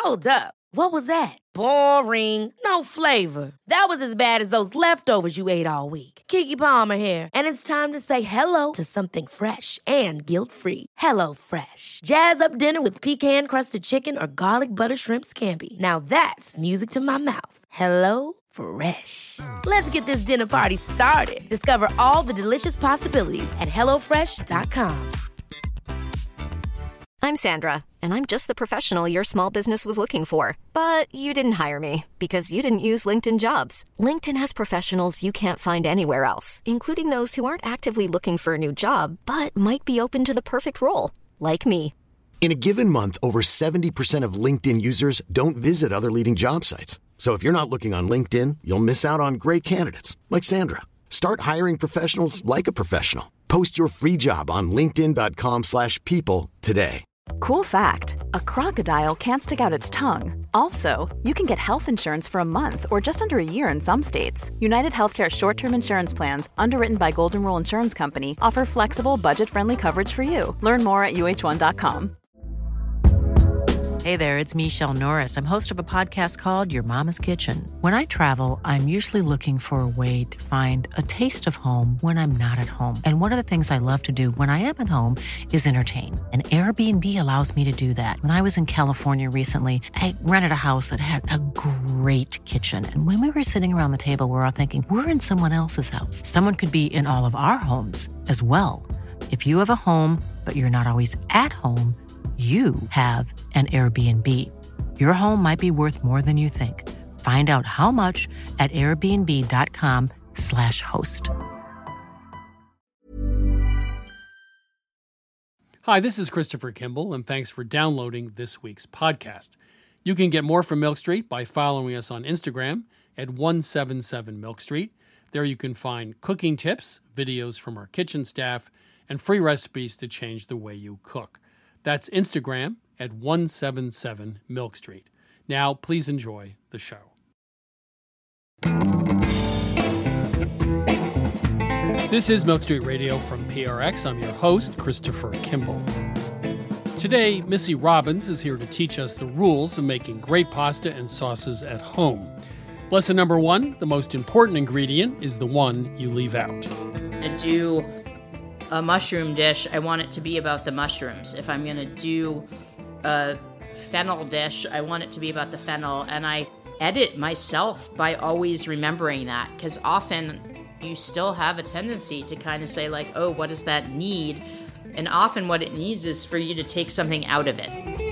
Hold up. What was that? Boring. No flavor. That was as bad as those leftovers you ate all week. Keke Palmer here, and it's time to say hello to something fresh and guilt-free. Hello Fresh. Jazz up dinner with pecan-crusted chicken or garlic butter shrimp scampi. Now that's music to my mouth. Hello Fresh. Let's get this dinner party started. Discover all the delicious possibilities at hellofresh.com. I'm Sandra, and I'm just the professional your small business was looking for. But you didn't hire me because you didn't use LinkedIn Jobs. LinkedIn has professionals you can't find anywhere else, including those who aren't actively looking for a new job, but might be open to the perfect role, like me. In a given month, over 70% of LinkedIn users don't visit other leading job sites. So if you're not looking on LinkedIn, you'll miss out on great candidates like Sandra. Start hiring professionals like a professional. Post your free job on linkedin.com/people today. Cool fact, a crocodile can't stick out its tongue. Also, you can get health insurance for a month or just under a year in some states. United Healthcare short-term insurance plans, underwritten by Golden Rule Insurance Company, offer flexible, budget-friendly coverage for you. Learn more at uh1.com. Hey there, it's Michelle Norris. I'm host of a podcast called Your Mama's Kitchen. When I travel, I'm usually looking for a way to find a taste of home when I'm not at home. And one of the things I love to do when I am at home is entertain. And Airbnb allows me to do that. When I was in California recently, I rented a house that had a great kitchen. And when we were sitting around the table, we were all thinking, we're in someone else's house. Someone could be in all of our homes as well. If you have a home, but you're not always at home, you have an Airbnb. Your home might be worth more than you think. Find out how much at airbnb.com/host. Hi, this is Christopher Kimball, and thanks for downloading this week's podcast. You can get more from Milk Street by following us on Instagram at 177 Milk Street. There you can find cooking tips, videos from our kitchen staff, and free recipes to change the way you cook. That's Instagram at 177 Milk Street. Now, please enjoy the show. This is Milk Street Radio from PRX. I'm your host, Christopher Kimball. Today, Missy Robbins is here to teach us the rules of making great pasta and sauces at home. Lesson number 1, the most important ingredient is the one you leave out. To do a mushroom dish, I want it to be about the mushrooms. If I'm going to do a fennel dish, I want it to be about the fennel. And I edit myself by always remembering that, because often you still have a tendency to kind of say like, oh, what does that need? And often what it needs is for you to take something out of it.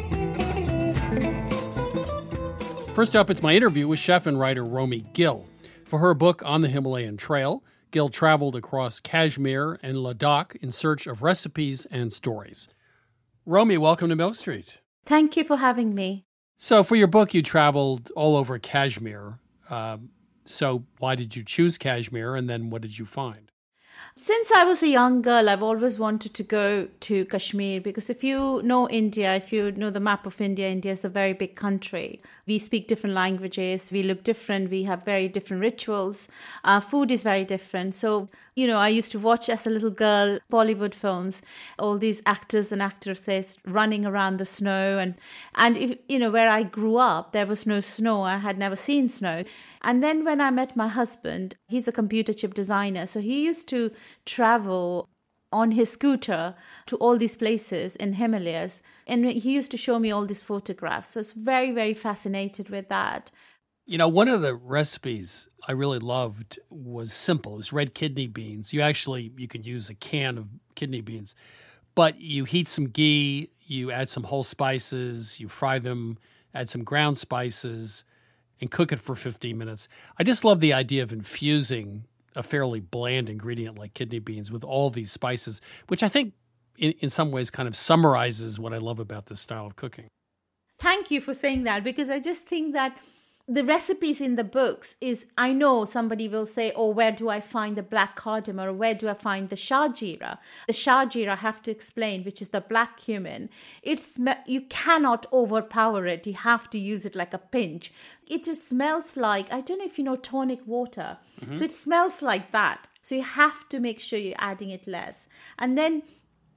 First up, it's my interview with chef and writer Romy Gill. For her book On the Himalayan Trail, Gill traveled across Kashmir and Ladakh in search of recipes and stories. Romy, welcome to Milk Street. Thank you for having me. So for your book, you traveled all over Kashmir. So why did you choose Kashmir, and then what did you find? Since I was a young girl, I've always wanted to go to Kashmir because if you know India, if you know the map of India, India is a very big country. We speak different languages, we look different, we have very different rituals. Food is very different. So, I used to watch as a little girl Bollywood films, all these actors and actresses running around the snow. And if, where I grew up, there was no snow. I had never seen snow. And then when I met my husband, he's a computer chip designer. So he used to travel on his scooter to all these places in Himalayas. And he used to show me all these photographs. So I was very, very fascinated with that. One of the recipes I really loved was simple. It was red kidney beans. You can use a can of kidney beans, but you heat some ghee, you add some whole spices, you fry them, add some ground spices, and cook it for 15 minutes. I just love the idea of infusing a fairly bland ingredient like kidney beans with all these spices, which I think in some ways kind of summarizes what I love about this style of cooking. Thank you for saying that, because I just think that the recipes in the books is, I know somebody will say, oh, where do I find the black cardamom, or where do I find the shahjeera? The shahjeera, I have to explain, which is the black cumin. You cannot overpower it. You have to use it like a pinch. It just smells like, I don't know if you know tonic water. Mm-hmm. So it smells like that. So you have to make sure you're adding it less. And then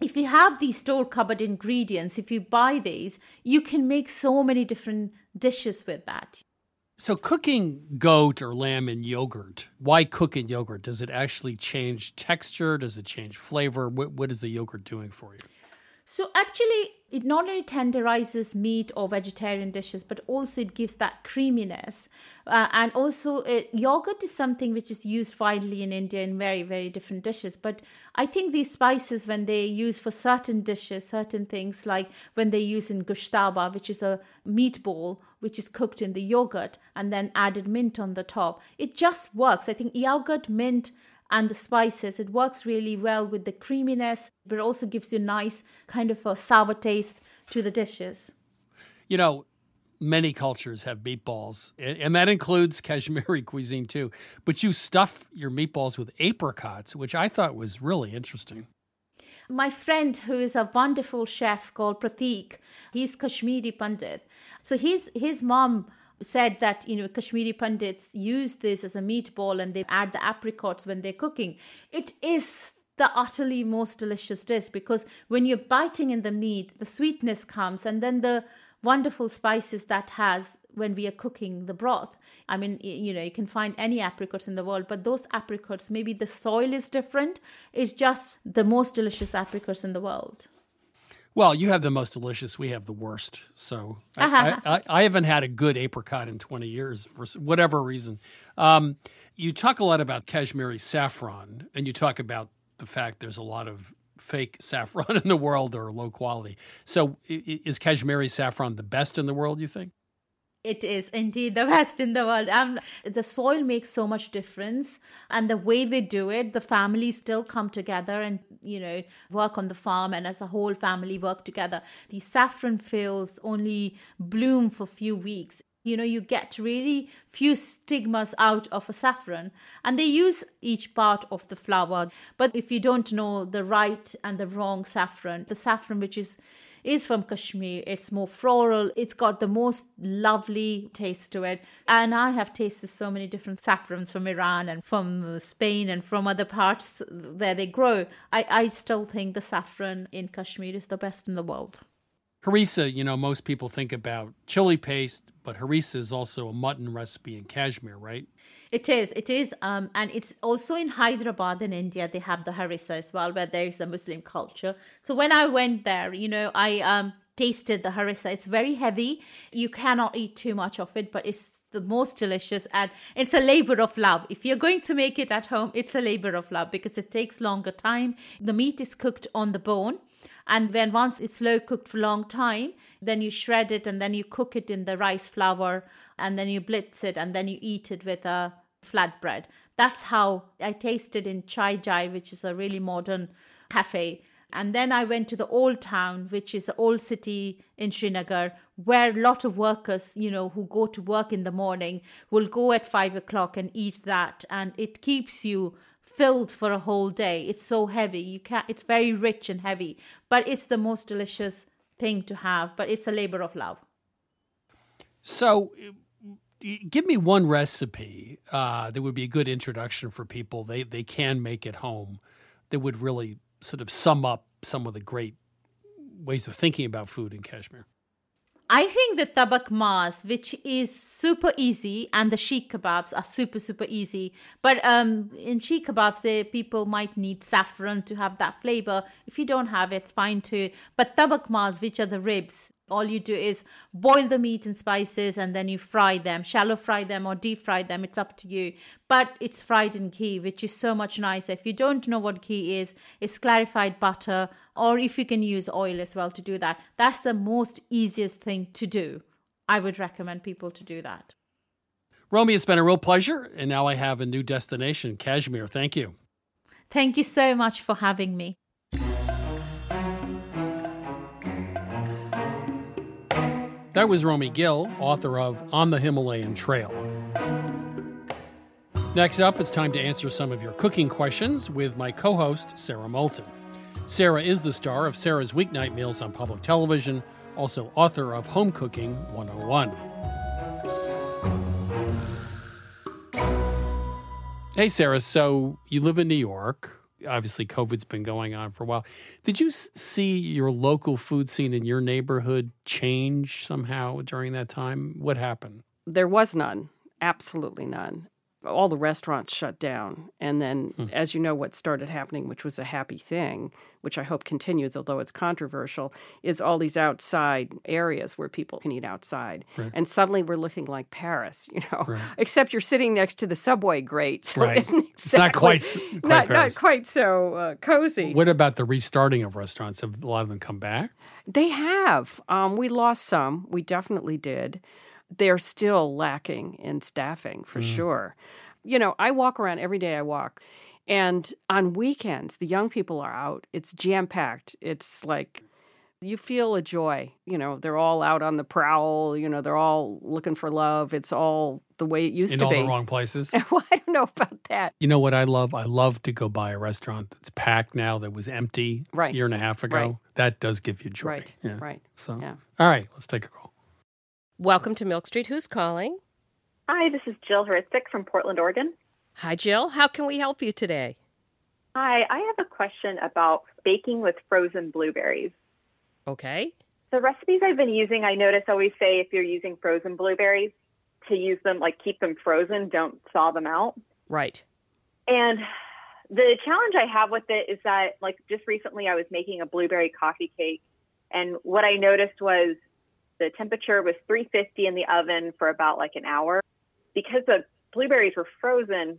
if you have these store cupboard ingredients, if you buy these, you can make so many different dishes with that. So cooking goat or lamb in yogurt, why cook in yogurt? Does it actually change texture? Does it change flavor? What is the yogurt doing for you? So actually, it not only tenderizes meat or vegetarian dishes, but also it gives that creaminess. And also, yogurt is something which is used widely in India in very, very different dishes. But I think these spices, when they use for certain dishes, certain things, like when they use in gushtaba, which is a meatball, which is cooked in the yogurt and then added mint on the top, it just works. I think yogurt, mint, and the spices, it works really well with the creaminess, but it also gives you a nice kind of a sour taste to the dishes. You know, many cultures have meatballs, and that includes Kashmiri cuisine too. But you stuff your meatballs with apricots, which I thought was really interesting. My friend, who is a wonderful chef called Pratik, he's Kashmiri Pandit. So his mom said that, Kashmiri Pandits use this as a meatball and they add the apricots when they're cooking. It is the utterly most delicious dish because when you're biting in the meat, the sweetness comes and then the wonderful spices that has when we are cooking the broth. I mean, you can find any apricots in the world, but those apricots, maybe the soil is different. It's just the most delicious apricots in the world. Well, you have the most delicious. We have the worst. So I haven't had a good apricot in 20 years for whatever reason. You talk a lot about Kashmiri saffron, and you talk about the fact there's a lot of fake saffron in the world or low quality. So is Kashmiri saffron the best in the world, you think? It is indeed the best in the world. The soil makes so much difference, and the way they do it, the families still come together and, work on the farm, and as a whole family work together. The saffron fields only bloom for a few weeks. You get really few stigmas out of a saffron, and they use each part of the flower. But if you don't know the right and the wrong saffron, the saffron which is from Kashmir, it's more floral. It's got the most lovely taste to it. And I have tasted so many different saffrons from Iran and from Spain and from other parts where they grow. I still think the saffron in Kashmir is the best in the world. Harissa, most people think about chili paste, but harissa is also a mutton recipe in Kashmir, right? It is. And it's also in Hyderabad in India, they have the harissa as well, where there is a Muslim culture. So when I went there, I tasted the harissa. It's very heavy. You cannot eat too much of it, but it's the most delicious, and it's a labor of love. If you're going to make it at home, it's a labor of love because it takes longer time. The meat is cooked on the bone. And when once it's slow cooked for a long time, then you shred it and then you cook it in the rice flour and then you blitz it and then you eat it with a flatbread. That's how I tasted in Chai Jai, which is a really modern cafe. And then I went to the Old Town, which is the old city in Srinagar, where a lot of workers, who go to work in the morning will go at 5 o'clock and eat that. And it keeps you filled for a whole day. It's so heavy. It's very rich and heavy, but it's the most delicious thing to have. But it's a labor of love. So give me one recipe that would be a good introduction for people. They can make at home that would really sort of sum up some of the great ways of thinking about food in Kashmir. I think the tabak mas, which is super easy, and the sheikh kebabs are super, super easy. But in sheikh kebabs, people might need saffron to have that flavor. If you don't have it, it's fine too. But tabak mas, which are the ribs, all you do is boil the meat in spices and then you fry them, shallow fry them or deep fry them. It's up to you. But it's fried in ghee, which is so much nicer. If you don't know what ghee is, it's clarified butter, or if you can use oil as well to do that. That's the most easiest thing to do. I would recommend people to do that. Romy, it's been a real pleasure. And now I have a new destination, Kashmir. Thank you. Thank you so much for having me. That was Romy Gill, author of On the Himalayan Trail. Next up, it's time to answer some of your cooking questions with my co-host, Sarah Moulton. Sarah is the star of Sarah's Weeknight Meals on public television, also author of Home Cooking 101. Hey, Sarah, so you live in New York. Obviously, COVID's been going on for a while. Did you see your local food scene in your neighborhood change somehow during that time? What happened? There was none. Absolutely none. All the restaurants shut down. And then, as you know, what started happening, which was a happy thing, which I hope continues, although it's controversial, is all these outside areas where people can eat outside. Right. And suddenly we're looking like Paris, right. Except you're sitting next to the subway grate. So right. it isn't exactly, it's not quite not quite so cozy. What about the restarting of restaurants? Have a lot of them come back? They have. We lost some. We definitely did. They're still lacking in staffing, for sure. I walk around every day I walk. And on weekends, the young people are out. It's jam-packed. It's like you feel a joy. They're all out on the prowl. They're all looking for love. It's all the way it used to be. In all the wrong places? Well, I don't know about that. You know what I love? I love to go by a restaurant that's packed now that was empty a year and a half ago. Right. That does give you joy. Right, yeah. right. So, yeah. All right, let's take a call. Welcome to Milk Street. Who's calling? Hi, this is Jill Hristic from Portland, Oregon. Hi, Jill. How can we help you today? Hi, I have a question about baking with frozen blueberries. Okay. The recipes I've been using, I notice always say if you're using frozen blueberries, to use them, keep them frozen, don't thaw them out. Right. And the challenge I have with it is that, just recently I was making a blueberry coffee cake, and what I noticed was the temperature was 350 in the oven for about an hour. Because the blueberries were frozen,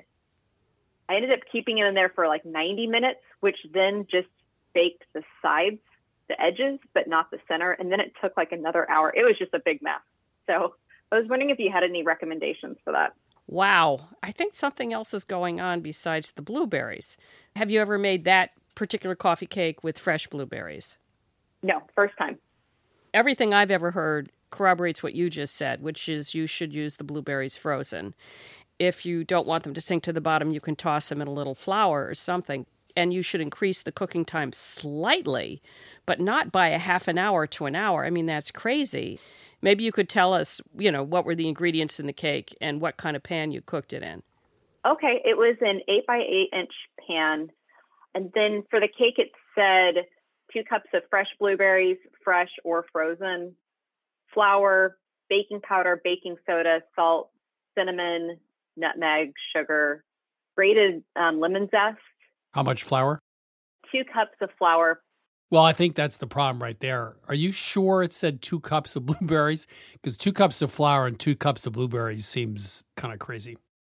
I ended up keeping it in there for 90 minutes, which then just baked the sides, the edges, but not the center. And then it took another hour. It was just a big mess. So I was wondering if you had any recommendations for that. Wow. I think something else is going on besides the blueberries. Have you ever made that particular coffee cake with fresh blueberries? No, first time. Everything I've ever heard corroborates what you just said, which is you should use the blueberries frozen. If you don't want them to sink to the bottom, you can toss them in a little flour or something. And you should increase the cooking time slightly, but not by a half an hour to an hour. I mean, that's crazy. Maybe you could tell us, what were the ingredients in the cake and what kind of pan you cooked it in. Okay, it was an 8x8-inch pan. And then for the cake, it said 2 cups of fresh blueberries, fresh or frozen, flour, baking powder, baking soda, salt, cinnamon, nutmeg, sugar, grated lemon zest. How much flour? 2 cups of flour. Well, I think that's the problem right there. Are you sure it said 2 cups of blueberries? Because 2 cups of flour and 2 cups of blueberries seems kind of crazy.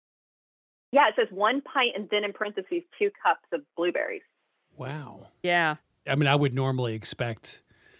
Yeah, it says 1 pint and then in parentheses 2 cups of blueberries. Wow. Yeah. I mean, I would normally expect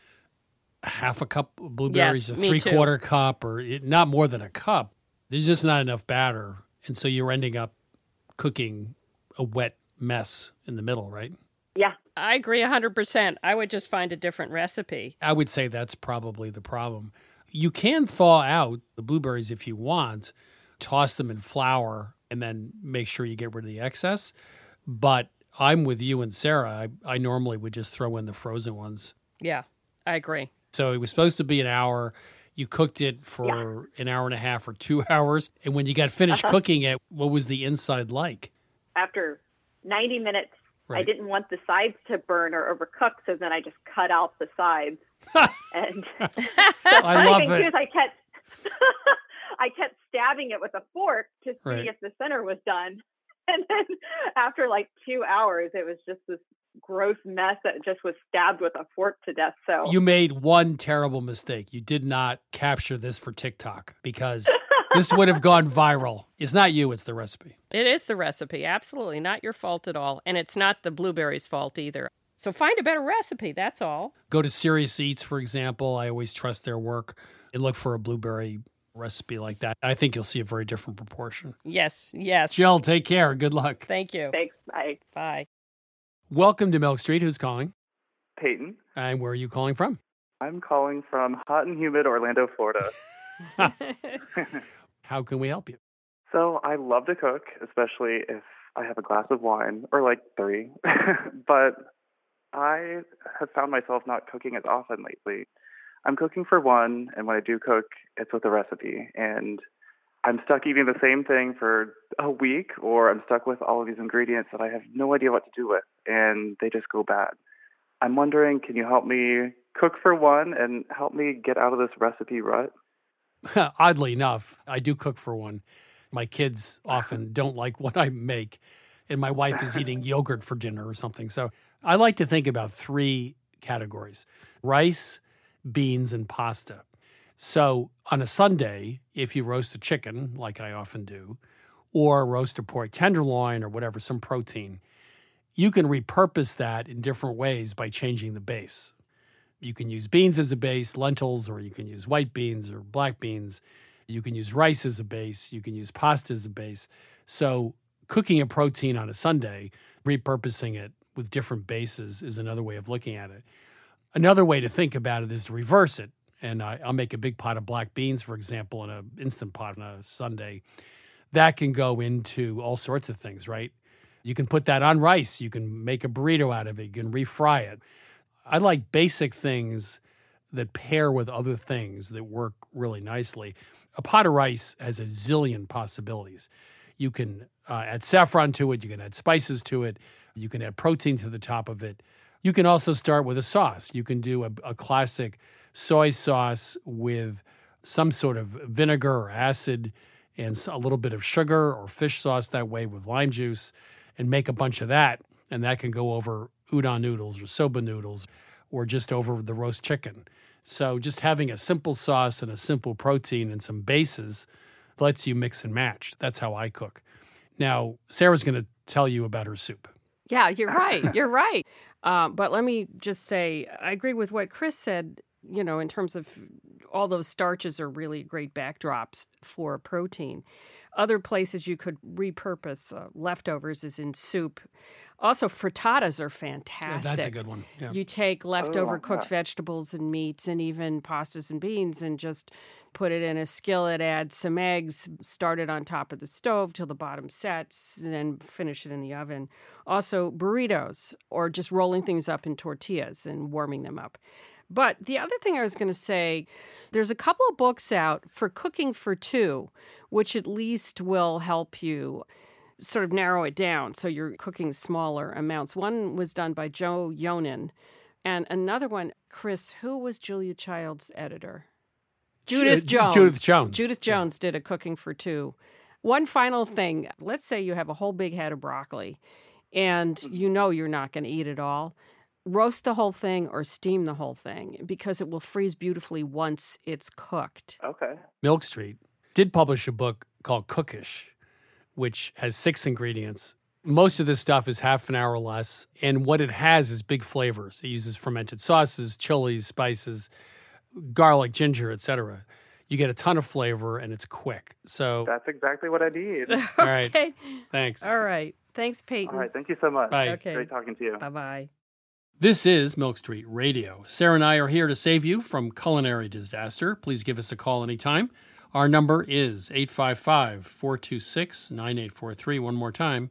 half a cup of blueberries, yes, a 3/4 cup, or not more than a cup. There's just not enough batter. And so you're ending up cooking a wet mess in the middle, right? Yeah. I agree 100%. I would just find a different recipe. I would say that's probably the problem. You can thaw out the blueberries if you want, toss them in flour, and then make sure you get rid of the excess. But I'm with you and Sarah. I normally would just throw in the frozen ones. Yeah, I agree. So it was supposed to be an hour. You cooked it for an hour and a half or 2 hours. And when you got finished cooking it, what was the inside like? After 90 minutes, I didn't want the sides to burn or overcook, so then I just cut out the sides. And I love it. Too is I kept stabbing it with a fork to see if the center was done. And then after 2 hours, it was just this gross mess that just was stabbed with a fork to death. So you made one terrible mistake. You did not capture this for TikTok because this would have gone viral. It's not you, it's the recipe. It is the recipe. Absolutely not your fault at all. And it's not the blueberries' fault either. So find a better recipe. That's all. Go to Serious Eats, for example. I always trust their work and look for a blueberry recipe like that. I think you'll see a very different proportion. Yes. Jill, take care. Good luck. Thank you. Thanks. Bye. Bye. Welcome to Milk Street. Who's calling? Peyton. And where are you calling from? I'm calling from hot and humid Orlando, Florida. How can we help you? So I love to cook, especially if I have a glass of wine, or 3. But I have found myself not cooking as often lately. I'm cooking for one, and when I do cook, it's with a recipe. And I'm stuck eating the same thing for a week, or I'm stuck with all of these ingredients that I have no idea what to do with, and they just go bad. I'm wondering, can you help me cook for one and help me get out of this recipe rut? Oddly enough, I do cook for one. My kids often don't like what I make, and my wife is eating yogurt for dinner or something. So I like to think about 3 categories: rice, beans, and pasta. So on a Sunday, if you roast a chicken, like I often do, or roast a pork tenderloin or whatever, some protein, you can repurpose that in different ways by changing the base. You can use beans as a base, lentils, or you can use white beans or black beans. You can use rice as a base. You can use pasta as a base. So cooking a protein on a Sunday, repurposing it with different bases is another way of looking at it. Another way to think about it is to reverse it. And I'll make a big pot of black beans, for example, in an Instant Pot on a Sunday. That can go into all sorts of things, right? You can put that on rice. You can make a burrito out of it. You can refry it. I like basic things that pair with other things that work really nicely. A pot of rice has a zillion possibilities. You can add saffron to it. You can add spices to it. You can add protein to the top of it. You can also start with a sauce. You can do a classic soy sauce with some sort of vinegar or acid and a little bit of sugar, or fish sauce that way with lime juice, and make a bunch of that. And that can go over udon noodles or soba noodles, or just over the roast chicken. So just having a simple sauce and a simple protein and some bases lets you mix and match. That's how I cook. Now, Sarah's going to tell you about her soup. Yeah, you're right. You're right. But let me just say, I agree with what Chris said, in terms of all those starches are really great backdrops for protein. Other places you could repurpose leftovers is in soup. Also, frittatas are fantastic. Yeah, that's a good one. Yeah. You take leftover cooked vegetables and meats and even pastas and beans and just put it in a skillet, add some eggs, start it on top of the stove till the bottom sets, and then finish it in the oven. Also, burritos, or just rolling things up in tortillas and warming them up. But the other thing I was going to say, there's a couple of books out for cooking for 2, which at least will help you sort of narrow it down so you're cooking smaller amounts. One was done by Joe Yonan, and another one, Chris, who was Julia Child's editor? Judith Jones. Judith Jones did a cooking for 2. One final thing, let's say you have a whole big head of broccoli and you're not going to eat it all. Roast the whole thing or steam the whole thing because it will freeze beautifully once it's cooked. Okay. Milk Street did publish a book called Cookish, which has 6 ingredients. Most of this stuff is half an hour or less, and what it has is big flavors. It uses fermented sauces, chilies, spices, garlic, ginger, etc. You get a ton of flavor, and it's quick. So that's exactly what I need. All right. Okay. Thanks. All right. Thanks, Peyton. All right. Thank you so much. Bye. Okay. Great talking to you. Bye-bye. This is Milk Street Radio. Sarah and I are here to save you from culinary disaster. Please give us a call anytime. Our number is 855-426-9843. One more time,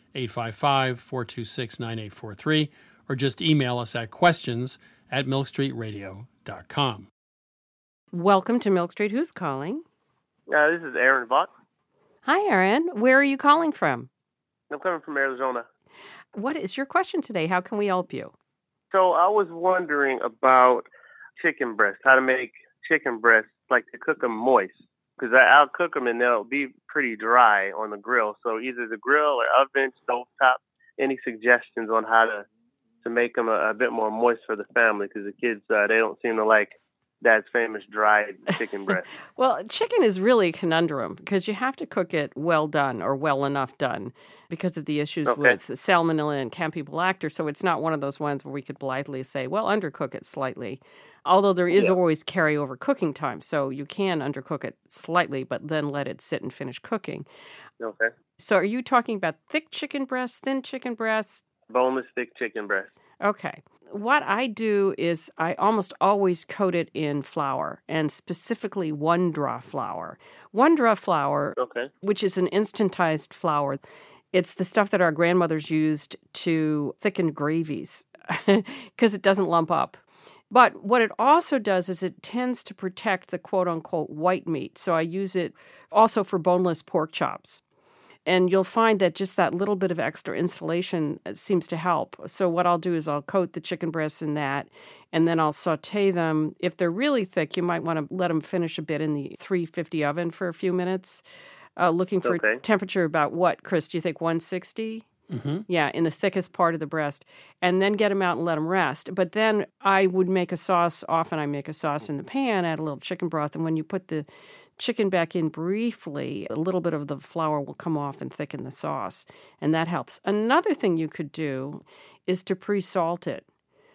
855-426-9843. Or just email us at questions@milkstreetradio.com. Welcome to Milk Street. Who's calling? This is Aaron Vaught. Hi, Aaron. Where are you calling from? I'm coming from Arizona. What is your question today? How can we help you? So I was wondering about chicken breast, how to make chicken breasts, like to cook them moist. Because I'll cook them and they'll be pretty dry on the grill. So either the grill or oven, stovetop, any suggestions on how to make them a bit more moist for the family? Because the kids, they don't seem to like Dad's famous dried chicken breast. Well, chicken is really a conundrum because you have to cook it well done or well enough done because of the issues with salmonella and Campylobacter. So it's not one of those ones where we could blithely say, well, undercook it slightly. Although there is always carryover cooking time. So you can undercook it slightly, but then let it sit and finish cooking. Okay. So are you talking about thick chicken breasts, thin chicken breasts? Boneless thick chicken breast. Okay. What I do is I almost always coat it in flour, and specifically Wondra flour. Wondra flour, which is an instantized flour, it's the stuff that our grandmothers used to thicken gravies because it doesn't lump up. But what it also does is it tends to protect the quote-unquote white meat. So I use it also for boneless pork chops. And you'll find that just that little bit of extra insulation seems to help. So what I'll do is I'll coat the chicken breasts in that, and then I'll saute them. If they're really thick, you might want to let them finish a bit in the 350 oven for a few minutes, looking for a temperature about what, Chris, do you think 160? Mm-hmm. Yeah, in the thickest part of the breast, and then get them out and let them rest. But then I would make a sauce. Often I make a sauce in the pan, add a little chicken broth, and when you put the chicken back in briefly, a little bit of the flour will come off and thicken the sauce, and that helps. Another thing you could do is to pre-salt it.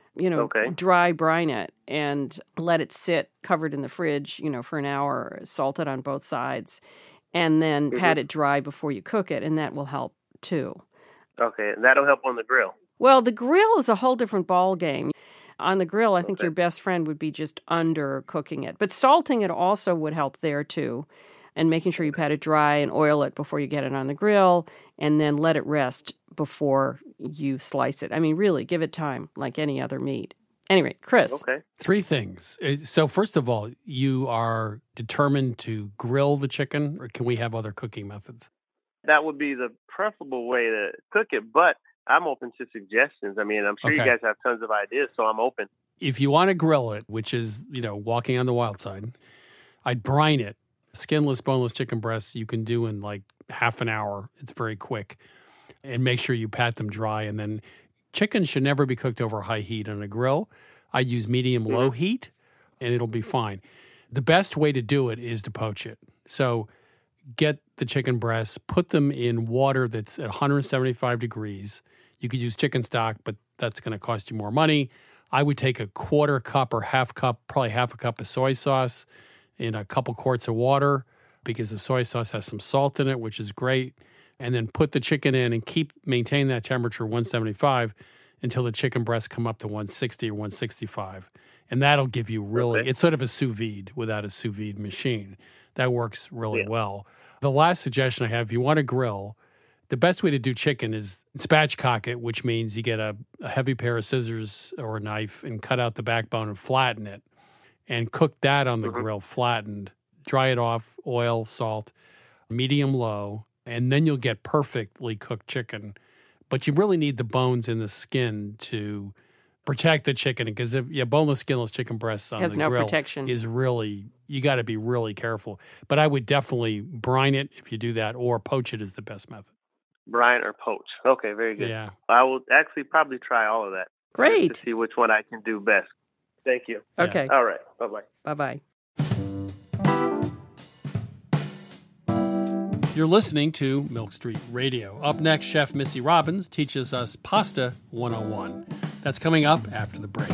Dry brine it and let it sit covered in the fridge, for an hour, salt it on both sides, and then pat it dry before you cook it, and that will help too. Okay, and that'll help on the grill. Well, the grill is a whole different ball game. On the grill, I think your best friend would be just undercooking it. But salting it also would help there too, and making sure you pat it dry and oil it before you get it on the grill, and then let it rest before you slice it. I mean, really, give it time like any other meat. Anyway, Chris. Okay. 3 things. So first of all, you are determined to grill the chicken, or can we have other cooking methods? That would be the preferable way to cook it, but I'm open to suggestions. I mean, I'm sure you guys have tons of ideas, so I'm open. If you want to grill it, which is, walking on the wild side, I'd brine it. Skinless, boneless chicken breasts you can do in like half an hour. It's very quick. And make sure you pat them dry. And then chicken should never be cooked over high heat on a grill. I use medium-low heat, and it'll be fine. The best way to do it is to poach it. So get the chicken breasts, put them in water that's at 175 degrees. You could use chicken stock, but that's going to cost you more money. I would take a quarter cup or half cup, probably half a cup of soy sauce in a couple quarts of water, because the soy sauce has some salt in it, which is great. And then put the chicken in and maintain that temperature 175 until the chicken breasts come up to 160 or 165. And that'll give you it's sort of a sous vide without a sous vide machine. That works really well. The last suggestion I have, if you want to grill, the best way to do chicken is spatchcock it, which means you get a heavy pair of scissors or a knife and cut out the backbone and flatten it and cook that on the grill flattened. Dry it off, oil, salt, medium-low, and then you'll get perfectly cooked chicken. But you really need the bones in the skin to protect the chicken, because boneless, skinless chicken breasts on the grill protection. Is really, you got to be really careful. But I would definitely brine it if you do that, or poach it is the best method. Brine or poach. Okay, very good. Yeah. I will actually probably try all of that. Great. To see which one I can do best. Thank you. Okay. All right. Bye-bye. Bye-bye. You're listening to Milk Street Radio. Up next, Chef Missy Robbins teaches us Pasta 101. That's coming up after the break.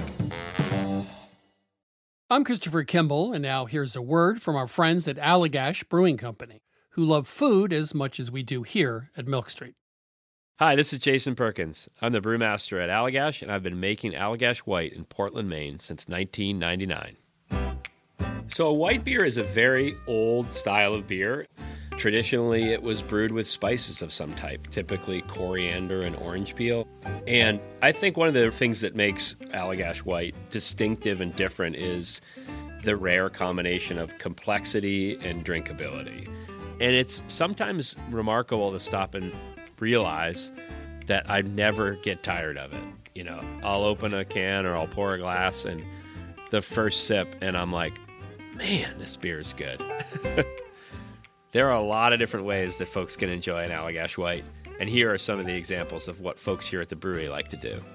I'm Christopher Kimball, and now here's a word from our friends at Allagash Brewing Company, who love food as much as we do here at Milk Street. Hi, this is Jason Perkins. I'm the brewmaster at Allagash, and I've been making Allagash White in Portland, Maine since 1999. So a white beer is a very old style of beer. Traditionally, it was brewed with spices of some type, typically coriander and orange peel. And I think one of the things that makes Allagash White distinctive and different is the rare combination of complexity and drinkability. And it's sometimes remarkable to stop and realize that I never get tired of it. I'll open a can or I'll pour a glass, and the first sip, and I'm like, man, this beer is good. There are a lot of different ways that folks can enjoy an Allagash White, and here are some of the examples of what folks here at the brewery like to do.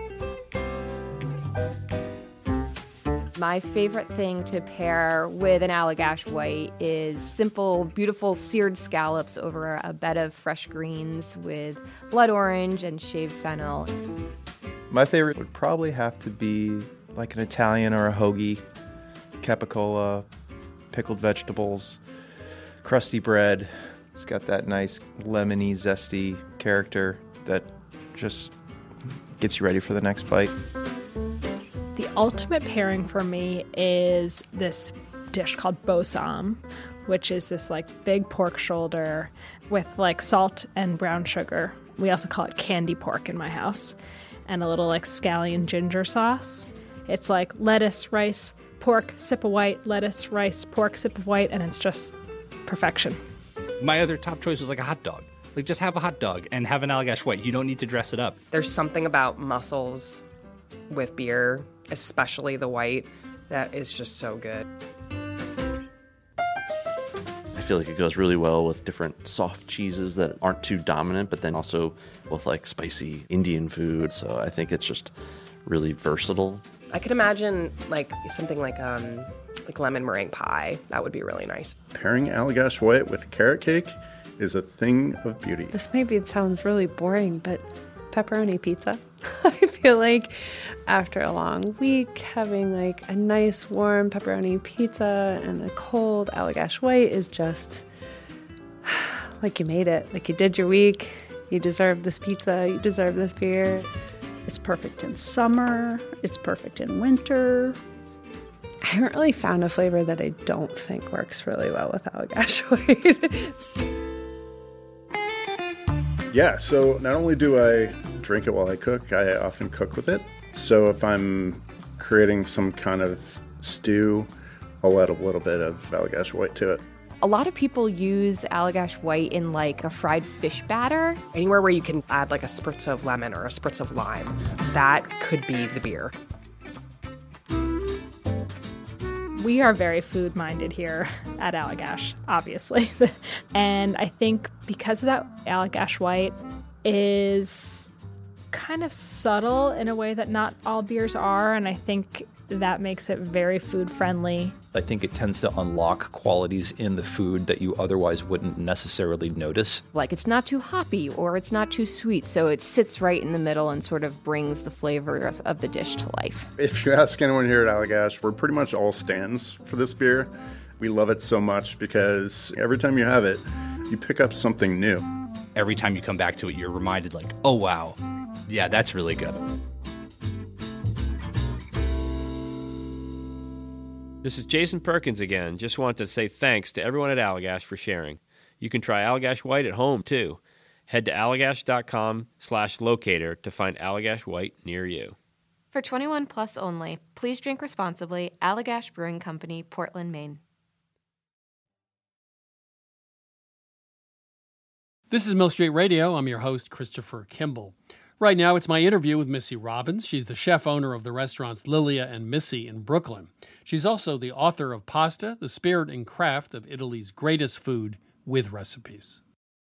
My favorite thing to pair with an Allagash White is simple, beautiful seared scallops over a bed of fresh greens with blood orange and shaved fennel. My favorite would probably have to be like an Italian or a hoagie, capicola, pickled vegetables, crusty bread. It's got that nice lemony, zesty character that just gets you ready for the next bite. The ultimate pairing for me is this dish called bossam, which is this big pork shoulder with salt and brown sugar. We also call it candy pork in my house, and a little scallion ginger sauce. It's like lettuce, rice, pork, sip of white, lettuce, rice, pork, sip of white, and it's just perfection. My other top choice was like a hot dog. Like, just have a hot dog and have an Allagash White. You don't need to dress it up. There's something about mussels with beer, especially the white, that is just so good. I feel like it goes really well with different soft cheeses that aren't too dominant, but then also with like spicy Indian food. So I think it's just really versatile. I could imagine like something like lemon meringue pie. That would be really nice. Pairing Allagash White with carrot cake is a thing of beauty. This maybe sounds really boring, but pepperoni pizza. I feel like after a long week, having like a nice warm pepperoni pizza and a cold Allagash White is just like you made it. Like you did your week. You deserve this pizza. You deserve this beer. It's perfect in summer. It's perfect in winter. I haven't really found a flavor that I don't think works really well with Allagash White. Yeah, so not only do I drink it while I cook, I often cook with it. So if I'm creating some kind of stew, I'll add a little bit of Allagash White to it. A lot of people use Allagash White in like a fried fish batter. Anywhere where you can add like a spritz of lemon or a spritz of lime, that could be the beer. We are very food-minded here at Allagash, obviously. And I think because of that, Allagash White is kind of subtle in a way that not all beers are, and I think that makes it very food-friendly. I think it tends to unlock qualities in the food that you otherwise wouldn't necessarily notice. Like it's not too hoppy or it's not too sweet, so it sits right in the middle and sort of brings the flavors of the dish to life. If you ask anyone here at Allagash, we're pretty much all stands for this beer. We love it so much because every time you have it, you pick up something new. Every time you come back to it, you're reminded like, oh, wow, yeah, that's really good. This is Jason Perkins again. Just want to say thanks to everyone at Allagash for sharing. You can try Allagash White at home, too. Head to allagash.com/locator to find Allagash White near you. For 21 plus only, please drink responsibly. Allagash Brewing Company, Portland, Maine. This is Milk Street Radio. I'm your host, Christopher Kimball. Right now, it's my interview with Missy Robbins. She's the chef-owner of the restaurants Lilia and Missy in Brooklyn. She's also the author of Pasta, the Spirit and Craft of Italy's Greatest Food with Recipes.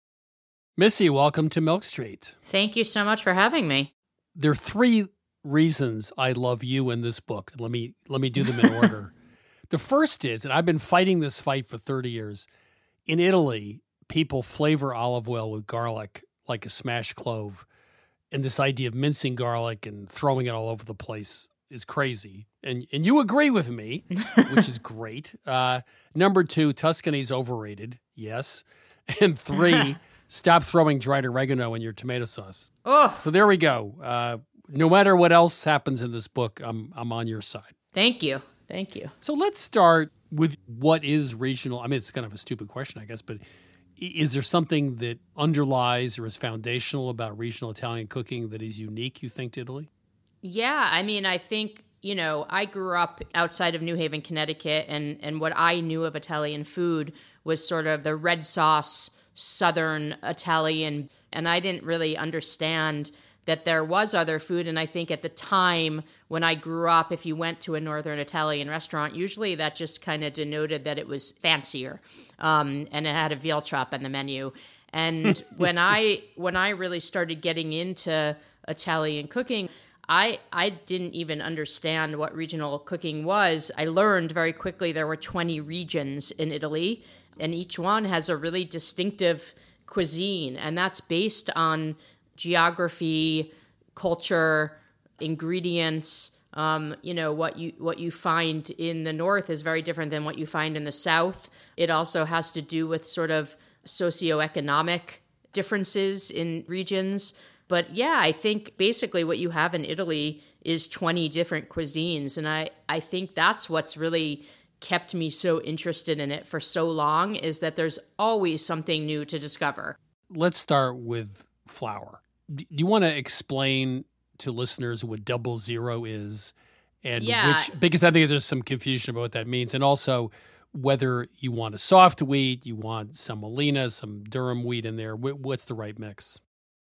Missy, welcome to Milk Street. Thank you so much for having me. There are 3 reasons I love you in this book. Let me do them in order. The first is, and I've been fighting this fight for 30 years, in Italy, people flavor olive oil with garlic like a smashed clove. And this idea of mincing garlic and throwing it all over the place is crazy. And you agree with me, which is great. Number 2, Tuscany's overrated. Yes. And 3, stop throwing dried oregano in your tomato sauce. Oh. So there we go. No matter what else happens in this book, I'm on your side. Thank you. Thank you. So let's start with what is regional. I mean, it's kind of a stupid question, I guess, but is there something that underlies or is foundational about regional Italian cooking that is unique, you think, to Italy? Yeah, I mean, I think, I grew up outside of New Haven, Connecticut, and what I knew of Italian food was sort of the red sauce, Southern Italian, and I didn't really understand that there was other food. And I think at the time when I grew up, if you went to a Northern Italian restaurant, usually that just kind of denoted that it was fancier, and it had a veal chop on the menu. And when I really started getting into Italian cooking, I didn't even understand what regional cooking was. I learned very quickly there were 20 regions in Italy, and each one has a really distinctive cuisine, and that's based on geography, culture, ingredients. What you find in the north is very different than what you find in the south. It also has to do with sort of socioeconomic differences in regions. But yeah, I think basically what you have in Italy is 20 different cuisines. And I think that's what's really kept me so interested in it for so long, is that there's always something new to discover. Let's start with flour. Do you want to explain to listeners what 00 is And Yeah. because I think there's some confusion about what that means. And also whether you want a soft wheat, you want semolina, some durum wheat in there. What's the right mix?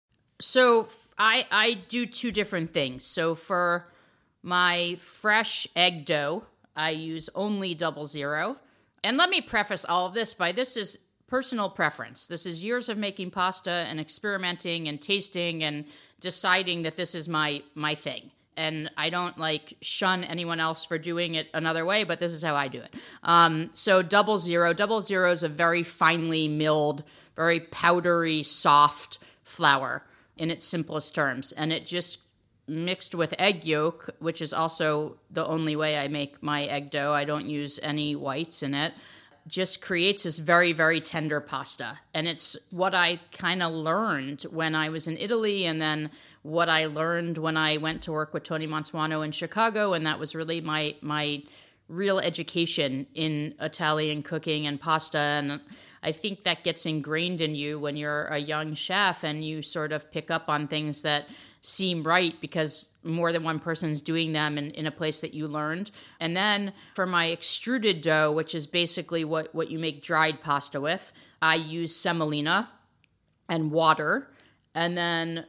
So I do two different things. So for my fresh egg dough, I use only 00. And let me preface all of this by this is personal preference. This is years of making pasta and experimenting and tasting and deciding that this is my thing. And I don't shun anyone else for doing it another way, but this is how I do it. So 00. 00 is a very finely milled, very powdery, soft flour in its simplest terms. And it just mixed with egg yolk, which is also the only way I make my egg dough. I don't use any whites in it. Just creates this very, very tender pasta. And it's what I kind of learned when I was in Italy, and then what I learned when I went to work with Tony Mansuano in Chicago. And that was really my real education in Italian cooking and pasta. And I think that gets ingrained in you when you're a young chef and you sort of pick up on things that seem right because more than one person's doing them in a place that you learned. And then for my extruded dough, which is basically what you make dried pasta with, I use semolina and water. And then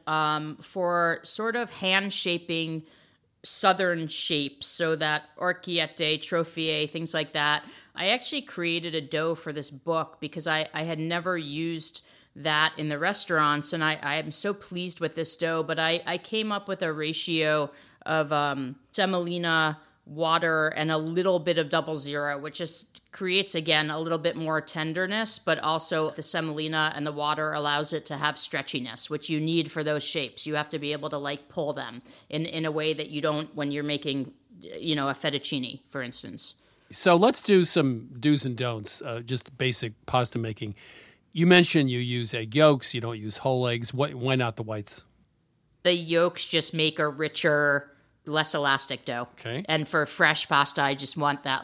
for sort of hand shaping southern shapes, so that orecchiette, trophiae, things like that, I actually created a dough for this book because I had never used that in the restaurants, and I am so pleased with this dough. But I came up with a ratio of semolina, water, and a little bit of 00, which just creates, again, a little bit more tenderness, but also the semolina and the water allows it to have stretchiness, which you need for those shapes. You have to be able to pull them in a way that you don't when you're making, a fettuccine, for instance. So let's do some do's and don'ts, just basic pasta making. You mentioned you use egg yolks. You don't use whole eggs. Why not the whites? The yolks just make a richer, less elastic dough. Okay. And for fresh pasta, I just want that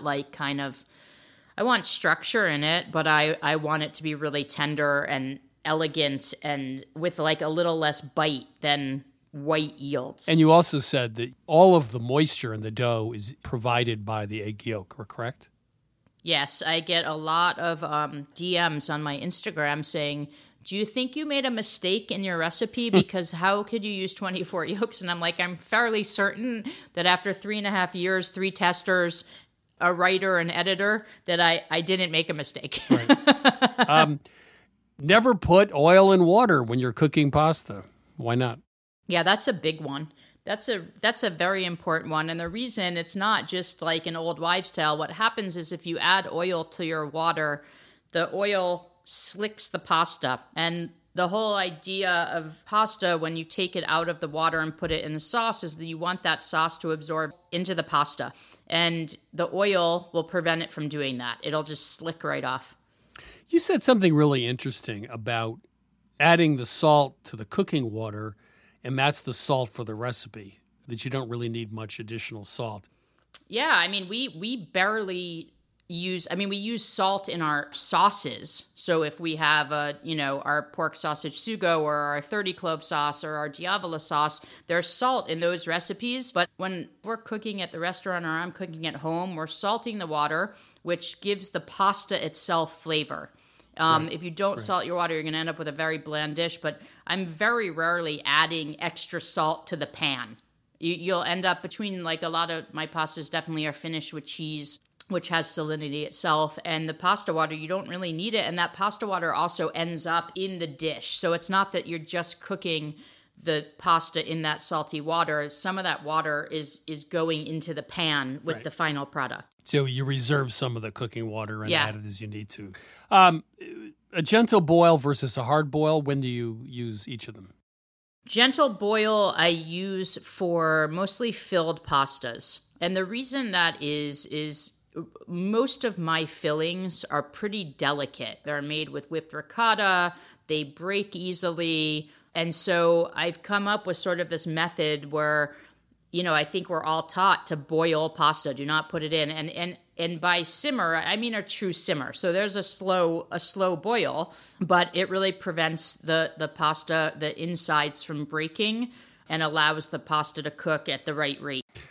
I want structure in it, but I want it to be really tender and elegant and with a little less bite than white yields. And you also said that all of the moisture in the dough is provided by the egg yolk, correct? Yes, I get a lot of DMs on my Instagram saying, do you think you made a mistake in your recipe? Because how could you use 24 yolks? And I'm I'm fairly certain that after 3.5 years, 3 testers, a writer, an editor, that I didn't make a mistake. Right. Never put oil in water when you're cooking pasta. Why not? Yeah, that's a big one. That's a very important one. And the reason it's not just like an old wives' tale. What happens is if you add oil to your water, the oil slicks the pasta. And the whole idea of pasta, when you take it out of the water and put it in the sauce, is that you want that sauce to absorb into the pasta. And the oil will prevent it from doing that. It'll just slick right off. You said something really interesting about adding the salt to the cooking water, and that's the salt for the recipe, that you don't really need much additional salt. Yeah, we barely use, we use salt in our sauces. So if we have our pork sausage sugo or our 30-clove sauce or our diavola sauce, there's salt in those recipes. But when we're cooking at the restaurant or I'm cooking at home, we're salting the water, which gives the pasta itself flavor. Right. If you don't salt your water, you're going to end up with a very bland dish. But I'm very rarely adding extra salt to the pan. You'll end up between, a lot of my pastas definitely are finished with cheese, which has salinity itself. And the pasta water, you don't really need it. And that pasta water also ends up in the dish. So it's not that you're just cooking the pasta in that salty water. Some of that water is going into the pan with the final product. So you reserve some of the cooking water and add it as you need to. A gentle boil versus a hard boil, when do you use each of them? Gentle boil I use for mostly filled pastas. And the reason that is most of my fillings are pretty delicate. They're made with whipped ricotta. They break easily. And so I've come up with sort of this method where, I think we're all taught to boil pasta. Do not put it in. And by simmer, I mean a true simmer. So there's a slow boil, but it really prevents the pasta, the insides from breaking and allows the pasta to cook at the right rate.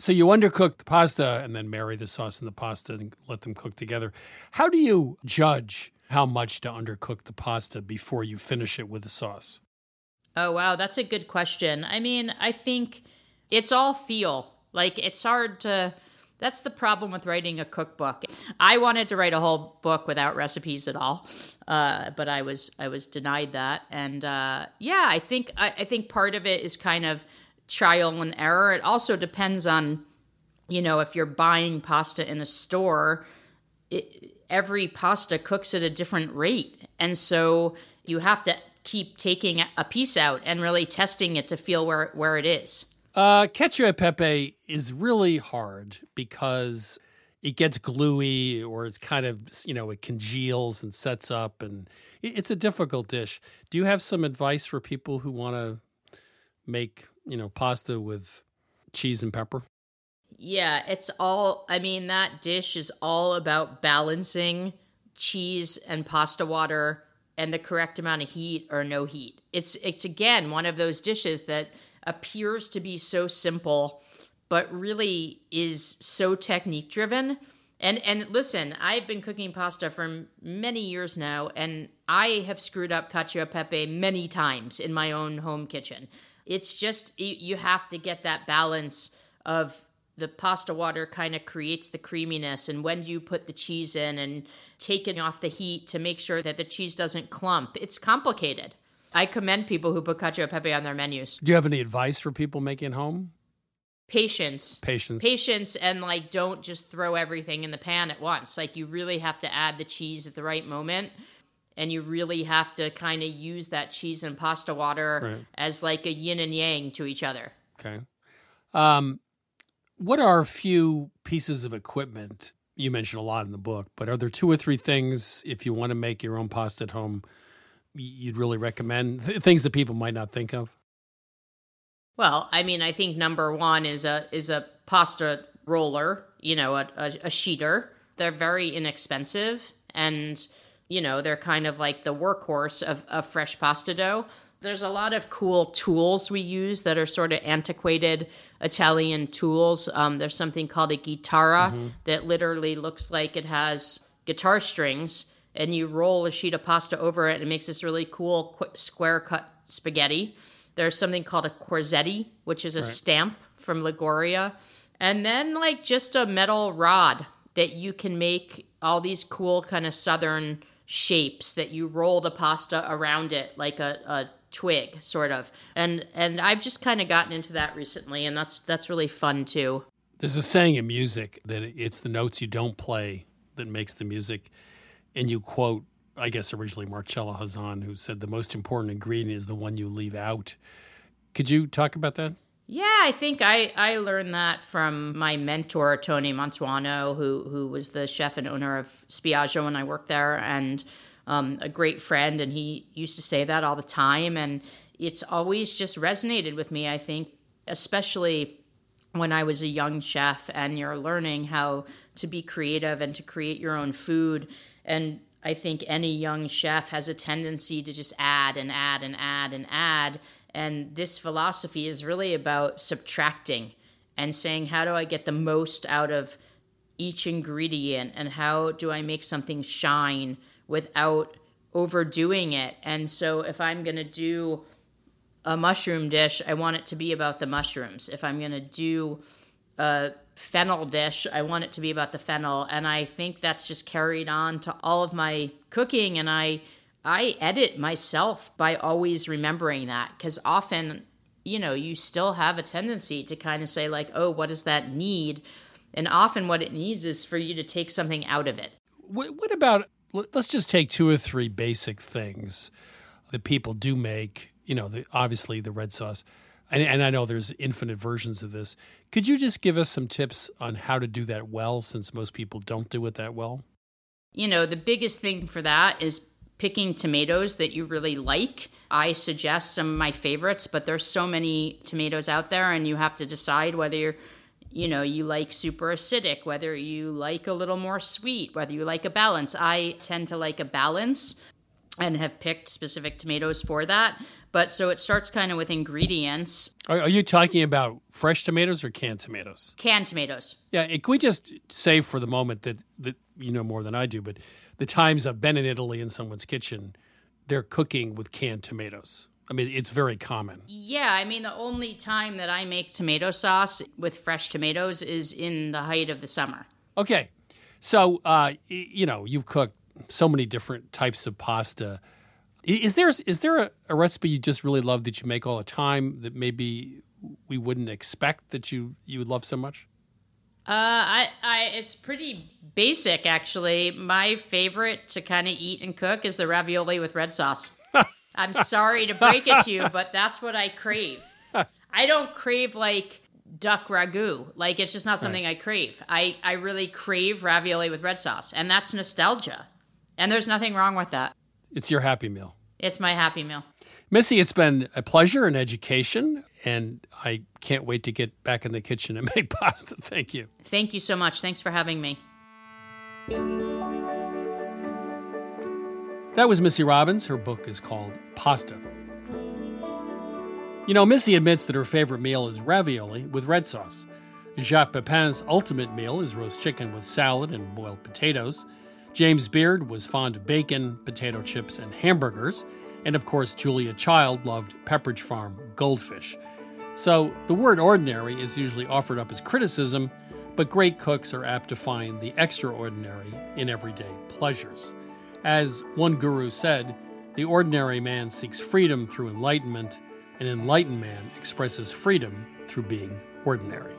So you undercook the pasta and then marry the sauce and the pasta and let them cook together. How do you judge how much to undercook the pasta before you finish it with the sauce? Oh, wow. That's a good question. I mean, I think it's all feel. Like, it's hard to... That's the problem with writing a cookbook. I wanted to write a whole book without recipes at all, but I was denied that. And I think part of it is kind of trial and error. It also depends on, if you're buying pasta in a store, every pasta cooks at a different rate, and so you have to keep taking a piece out and really testing it to feel where it is. Cacio e pepe is really hard because it gets gluey, or it's kind of, it congeals and sets up, and it's a difficult dish. Do you have some advice for people who want to make, pasta with cheese and pepper? Yeah, that dish is all about balancing cheese and pasta water and the correct amount of heat or no heat. It's again, one of those dishes that appears to be so simple, but really is so technique driven. And listen, I've been cooking pasta for many years now, and I have screwed up cacio e pepe many times in my own home kitchen. It's just, you have to get that balance of the pasta water kind of creates the creaminess, and when you put the cheese in and taking off the heat to make sure that the cheese doesn't clump. It's complicated. I commend people who put cacio e pepe on their menus. Do you have any advice for people making home? Patience, and don't just throw everything in the pan at once. You really have to add the cheese at the right moment, and you really have to kind of use that cheese and pasta water as like a yin and yang to each other. Okay. What are a few pieces of equipment? You mentioned a lot in the book, but are there 2 or 3 things, if you want to make your own pasta at home, you'd really recommend? Things that people might not think of? Well, I think number one is a pasta roller, a sheeter. They're very inexpensive, and, they're kind of like the workhorse of fresh pasta dough. There's a lot of cool tools we use that are sort of antiquated Italian tools. There's something called a guitarra that literally looks like it has guitar strings, and you roll a sheet of pasta over it, and it makes this really cool square-cut spaghetti. There's something called a corsetti, which is a stamp from Liguria. And then, just a metal rod that you can make all these cool kind of southern shapes that you roll the pasta around it like a twig, sort of. And I've just kind of gotten into that recently, and that's really fun, too. There's a saying in music that it's the notes you don't play that makes the music. And you quote, I guess originally Marcello Hazan, who said the most important ingredient is the one you leave out. Could you talk about that? Yeah, I think I learned that from my mentor, Tony Mantuano, who was the chef and owner of Spiaggia when I worked there, and a great friend, and he used to say that all the time, and it's always just resonated with me, I think, especially when I was a young chef and you're learning how to be creative and to create your own food. And I think any young chef has a tendency to just add and add and add and add. And this philosophy is really about subtracting and saying, how do I get the most out of each ingredient, and how do I make something shine without overdoing it? And so if I'm going to do a mushroom dish, I want it to be about the mushrooms. If I'm going to do a fennel dish, I want it to be about the fennel. And I think that's just carried on to all of my cooking. And I edit myself by always remembering that, because often, you still have a tendency to kind of say oh, what does that need? And often what it needs is for you to take something out of it. What about, let's just take 2 or 3 basic things that people do make, obviously the red sauce. And I know there's infinite versions of this. Could you just give us some tips on how to do that well, since most people don't do it that well? The biggest thing for that is picking tomatoes that you really like. I suggest some of my favorites, but there's so many tomatoes out there, and you have to decide whether you like super acidic, whether you like a little more sweet, whether you like a balance. I tend to like a balance. and have picked specific tomatoes for that. But so it starts kind of with ingredients. Are you talking about fresh tomatoes or canned tomatoes? Canned tomatoes. Yeah, can we just say for the moment that you know more than I do, but the times I've been in Italy in someone's kitchen, they're cooking with canned tomatoes. I mean, it's very common. Yeah, I mean, the only time that I make tomato sauce with fresh tomatoes is in the height of the summer. Okay. So, you've cooked so many different types of pasta. Is there a recipe you just really love that you make all the time that maybe we wouldn't expect that you would love so much? It's pretty basic, actually. My favorite to kind of eat and cook is the ravioli with red sauce. I'm sorry to break it to you, but that's what I crave. I don't crave like duck ragu. Like, it's just not something I crave. I really crave ravioli with red sauce, and that's nostalgia. And there's nothing wrong with that. It's your happy meal. It's my happy meal. Missy, it's been a pleasure and education, and I can't wait to get back in the kitchen and make pasta. Thank you. Thank you so much. Thanks for having me. That was Missy Robbins. Her book is called Pasta. You know, Missy admits that her favorite meal is ravioli with red sauce. Jacques Pepin's ultimate meal is roast chicken with salad and boiled potatoes. James Beard was fond of bacon, potato chips, and hamburgers. And of course, Julia Child loved Pepperidge Farm goldfish. So the word ordinary is usually offered up as criticism, but great cooks are apt to find the extraordinary in everyday pleasures. As one guru said, the ordinary man seeks freedom through enlightenment, an enlightened man expresses freedom through being ordinary.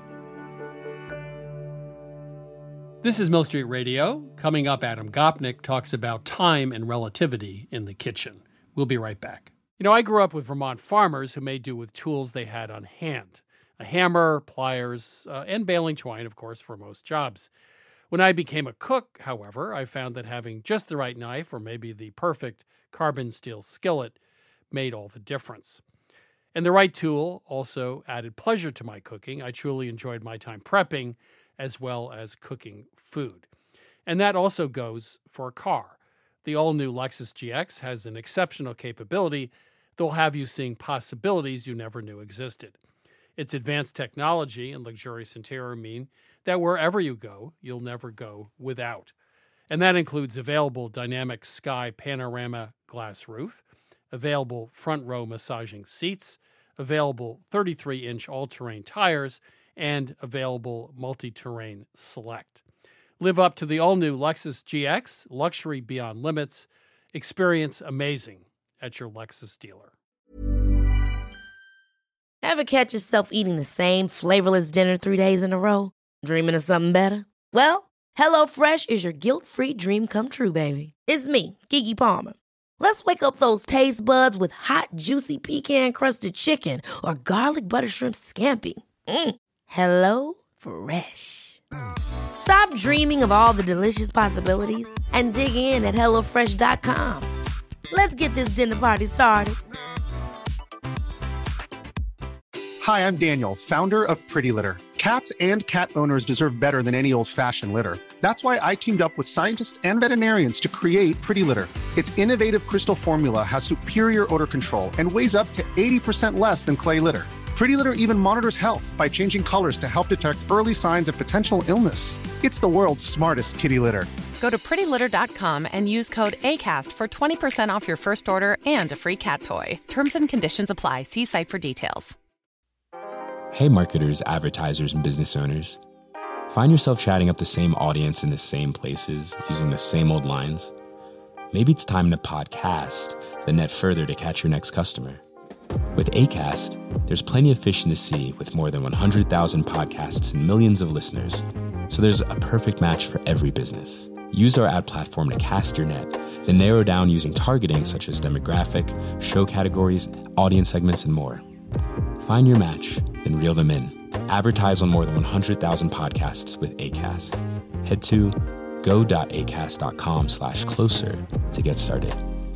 This is Milk Street Radio. Coming up, Adam Gopnik talks about time and relativity in the kitchen. We'll be right back. You know, I grew up with Vermont farmers who made do with tools they had on hand. A hammer, pliers, and baling twine, of course, for most jobs. When I became a cook, however, I found that having just the right knife or maybe the perfect carbon steel skillet made all the difference. And the right tool also added pleasure to my cooking. I truly enjoyed my time prepping as well as cooking food. And that also goes for a car. The all-new Lexus GX has an exceptional capability that will have you seeing possibilities you never knew existed. Its advanced technology and luxurious interior mean that wherever you go, you'll never go without. And that includes available dynamic sky panorama glass roof, available front row massaging seats, available 33-inch all-terrain tires, and available multi-terrain select. Live up to the all-new Lexus GX, luxury beyond limits. Experience amazing at your Lexus dealer. Ever catch yourself eating the same flavorless dinner 3 days in a row? Dreaming of something better? Well, HelloFresh is your guilt-free dream come true, baby. It's me, Keke Palmer. Let's wake up those taste buds with hot, juicy pecan-crusted chicken or garlic butter shrimp scampi. Hello Fresh. Stop dreaming of all the delicious possibilities and dig in at HelloFresh.com. Let's get this dinner party started. Hi, I'm Daniel, founder of Pretty Litter. Cats and cat owners deserve better than any old-fashioned litter. That's why I teamed up with scientists and veterinarians to create Pretty Litter. Its innovative crystal formula has superior odor control and weighs up to 80% less than clay litter. Pretty Litter even monitors health by changing colors to help detect early signs of potential illness. It's the world's smartest kitty litter. Go to prettylitter.com and use code ACAST for 20% off your first order and a free cat toy. Terms and conditions apply. See site for details. Hey marketers, advertisers, and business owners. Find yourself chatting up the same audience in the same places, using the same old lines? Maybe it's time to podcast, then net further to catch your next customer. With Acast, there's plenty of fish in the sea with more than 100,000 podcasts and millions of listeners. So there's a perfect match for every business. Use our ad platform to cast your net, then narrow down using targeting such as demographic, show categories, audience segments, and more. Find your match, then reel them in. Advertise on more than 100,000 podcasts with Acast. Head to go.acast.com/closer to get started.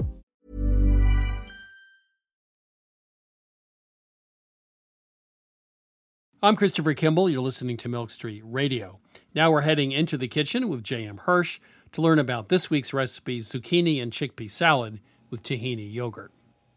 I'm Christopher Kimball. You're listening to Milk Street Radio. Now we're heading into the kitchen with J.M. Hirsch to learn about this week's recipe, zucchini and chickpea salad with tahini yogurt.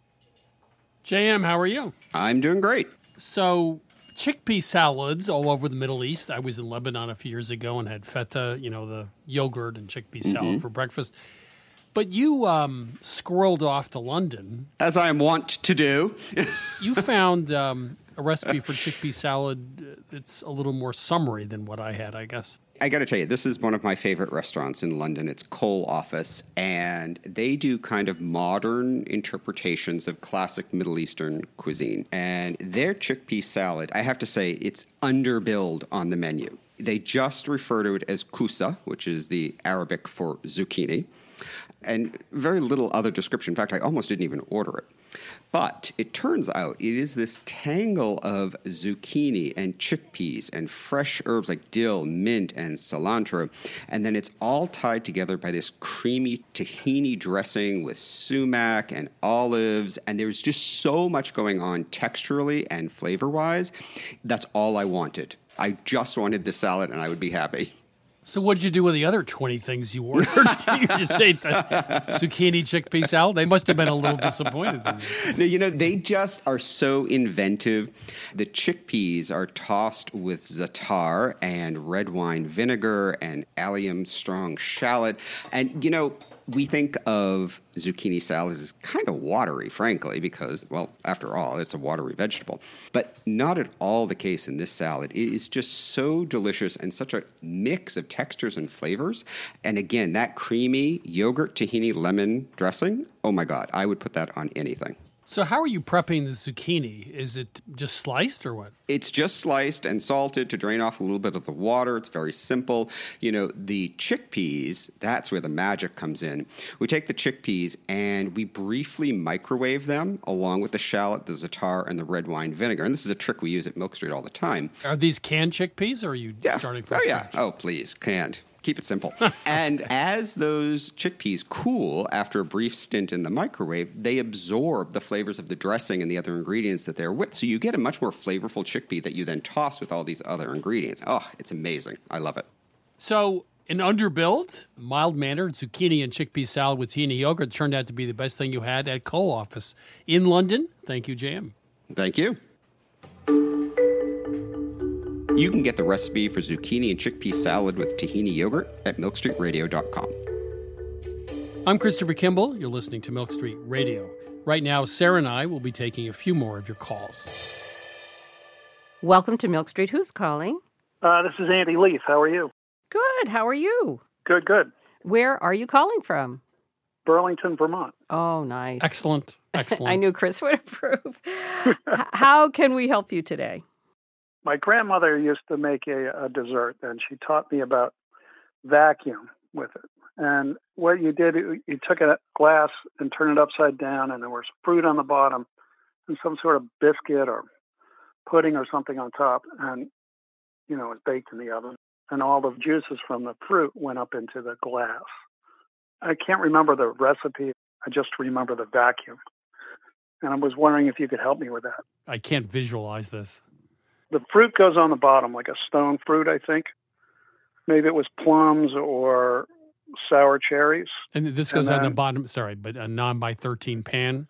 JM, how are you? I'm doing great. So, chickpea salads all over the Middle East. I was in Lebanon a few years ago and had feta, the yogurt and chickpea salad for breakfast. But you squirreled off to London. As I am wont to do. You found a recipe for chickpea salad that's a little more summery than what I had, I guess. I got to tell you, this is one of my favorite restaurants in London. It's Cole Office, and they do kind of modern interpretations of classic Middle Eastern cuisine. And their chickpea salad, I have to say, it's underbilled on the menu. They just refer to it as kusa, which is the Arabic for zucchini, and very little other description. In fact, I almost didn't even order it. But it turns out it is this tangle of zucchini and chickpeas and fresh herbs like dill, mint, and cilantro. And then it's all tied together by this creamy tahini dressing with sumac and olives. And there's just so much going on texturally and flavor-wise. That's all I wanted. I just wanted the salad and I would be happy. So what did you do with the other 20 things you ordered? You just ate the zucchini chickpea salad? They must have been a little disappointed in you. No, they just are so inventive. The chickpeas are tossed with za'atar and red wine vinegar and allium strong shallot. And, we think of zucchini salad as kind of watery, frankly, because, well, after all, it's a watery vegetable. But not at all the case in this salad. It is just so delicious and such a mix of textures and flavors. And again, that creamy yogurt tahini lemon dressing, oh my God, I would put that on anything. So how are you prepping the zucchini? Is it just sliced or what? It's just sliced and salted to drain off a little bit of the water. It's very simple. The chickpeas, that's where the magic comes in. We take the chickpeas and we briefly microwave them along with the shallot, the za'atar, and the red wine vinegar. And this is a trick we use at Milk Street all the time. Are these canned chickpeas or are you starting from scratch? Oh, please, canned. Keep it simple. And as those chickpeas cool after a brief stint in the microwave, they absorb the flavors of the dressing and the other ingredients that they're with. So you get a much more flavorful chickpea that you then toss with all these other ingredients. Oh, it's amazing. I love it. So an underbuilt, mild-mannered zucchini and chickpea salad with tahini yogurt turned out to be the best thing you had at Cole Office in London. Thank you, JM. Thank you. You can get the recipe for zucchini and chickpea salad with tahini yogurt at milkstreetradio.com. I'm Christopher Kimball. You're listening to Milk Street Radio. Right now, Sarah and I will be taking a few more of your calls. Welcome to Milk Street. Who's calling? This is Andy Leaf. How are you? Good. How are you? Good. Where are you calling from? Burlington, Vermont. Oh, nice. Excellent. I knew Chris would approve. How can we help you today? My grandmother used to make a dessert, and she taught me about vacuum with it. And what you did, you took a glass and turned it upside down, and there was fruit on the bottom and some sort of biscuit or pudding or something on top, and, it was baked in the oven. And all the juices from the fruit went up into the glass. I can't remember the recipe. I just remember the vacuum. And I was wondering if you could help me with that. I can't visualize this. The fruit goes on the bottom, like a stone fruit, I think. Maybe it was plums or sour cherries. And this goes on the bottom, but a 9x13 pan?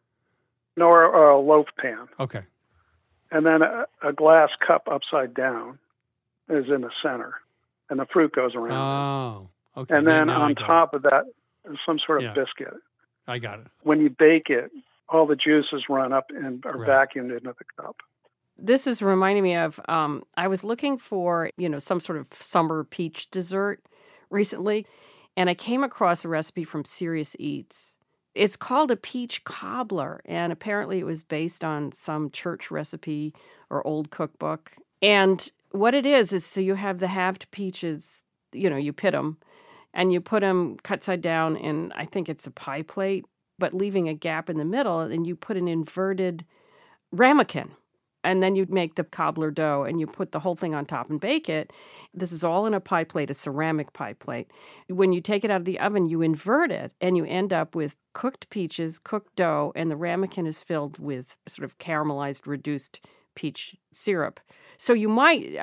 No, or a loaf pan. Okay. And then a glass cup upside down is in the center, and the fruit goes around. Oh, okay. And then on top of that, is some sort of biscuit. I got it. When you bake it, all the juices run up and are vacuumed into the cup. This is reminding me of, I was looking for, some sort of summer peach dessert recently, and I came across a recipe from Serious Eats. It's called a peach cobbler, and apparently it was based on some church recipe or old cookbook. And what it is so you have the halved peaches, you pit them, and you put them cut side down in, I think it's a pie plate, but leaving a gap in the middle, and you put an inverted ramekin. And then you'd make the cobbler dough and you put the whole thing on top and bake it. This is all in a pie plate, a ceramic pie plate. When you take it out of the oven, you invert it and you end up with cooked peaches, cooked dough, and the ramekin is filled with sort of caramelized, reduced peach syrup. So you might,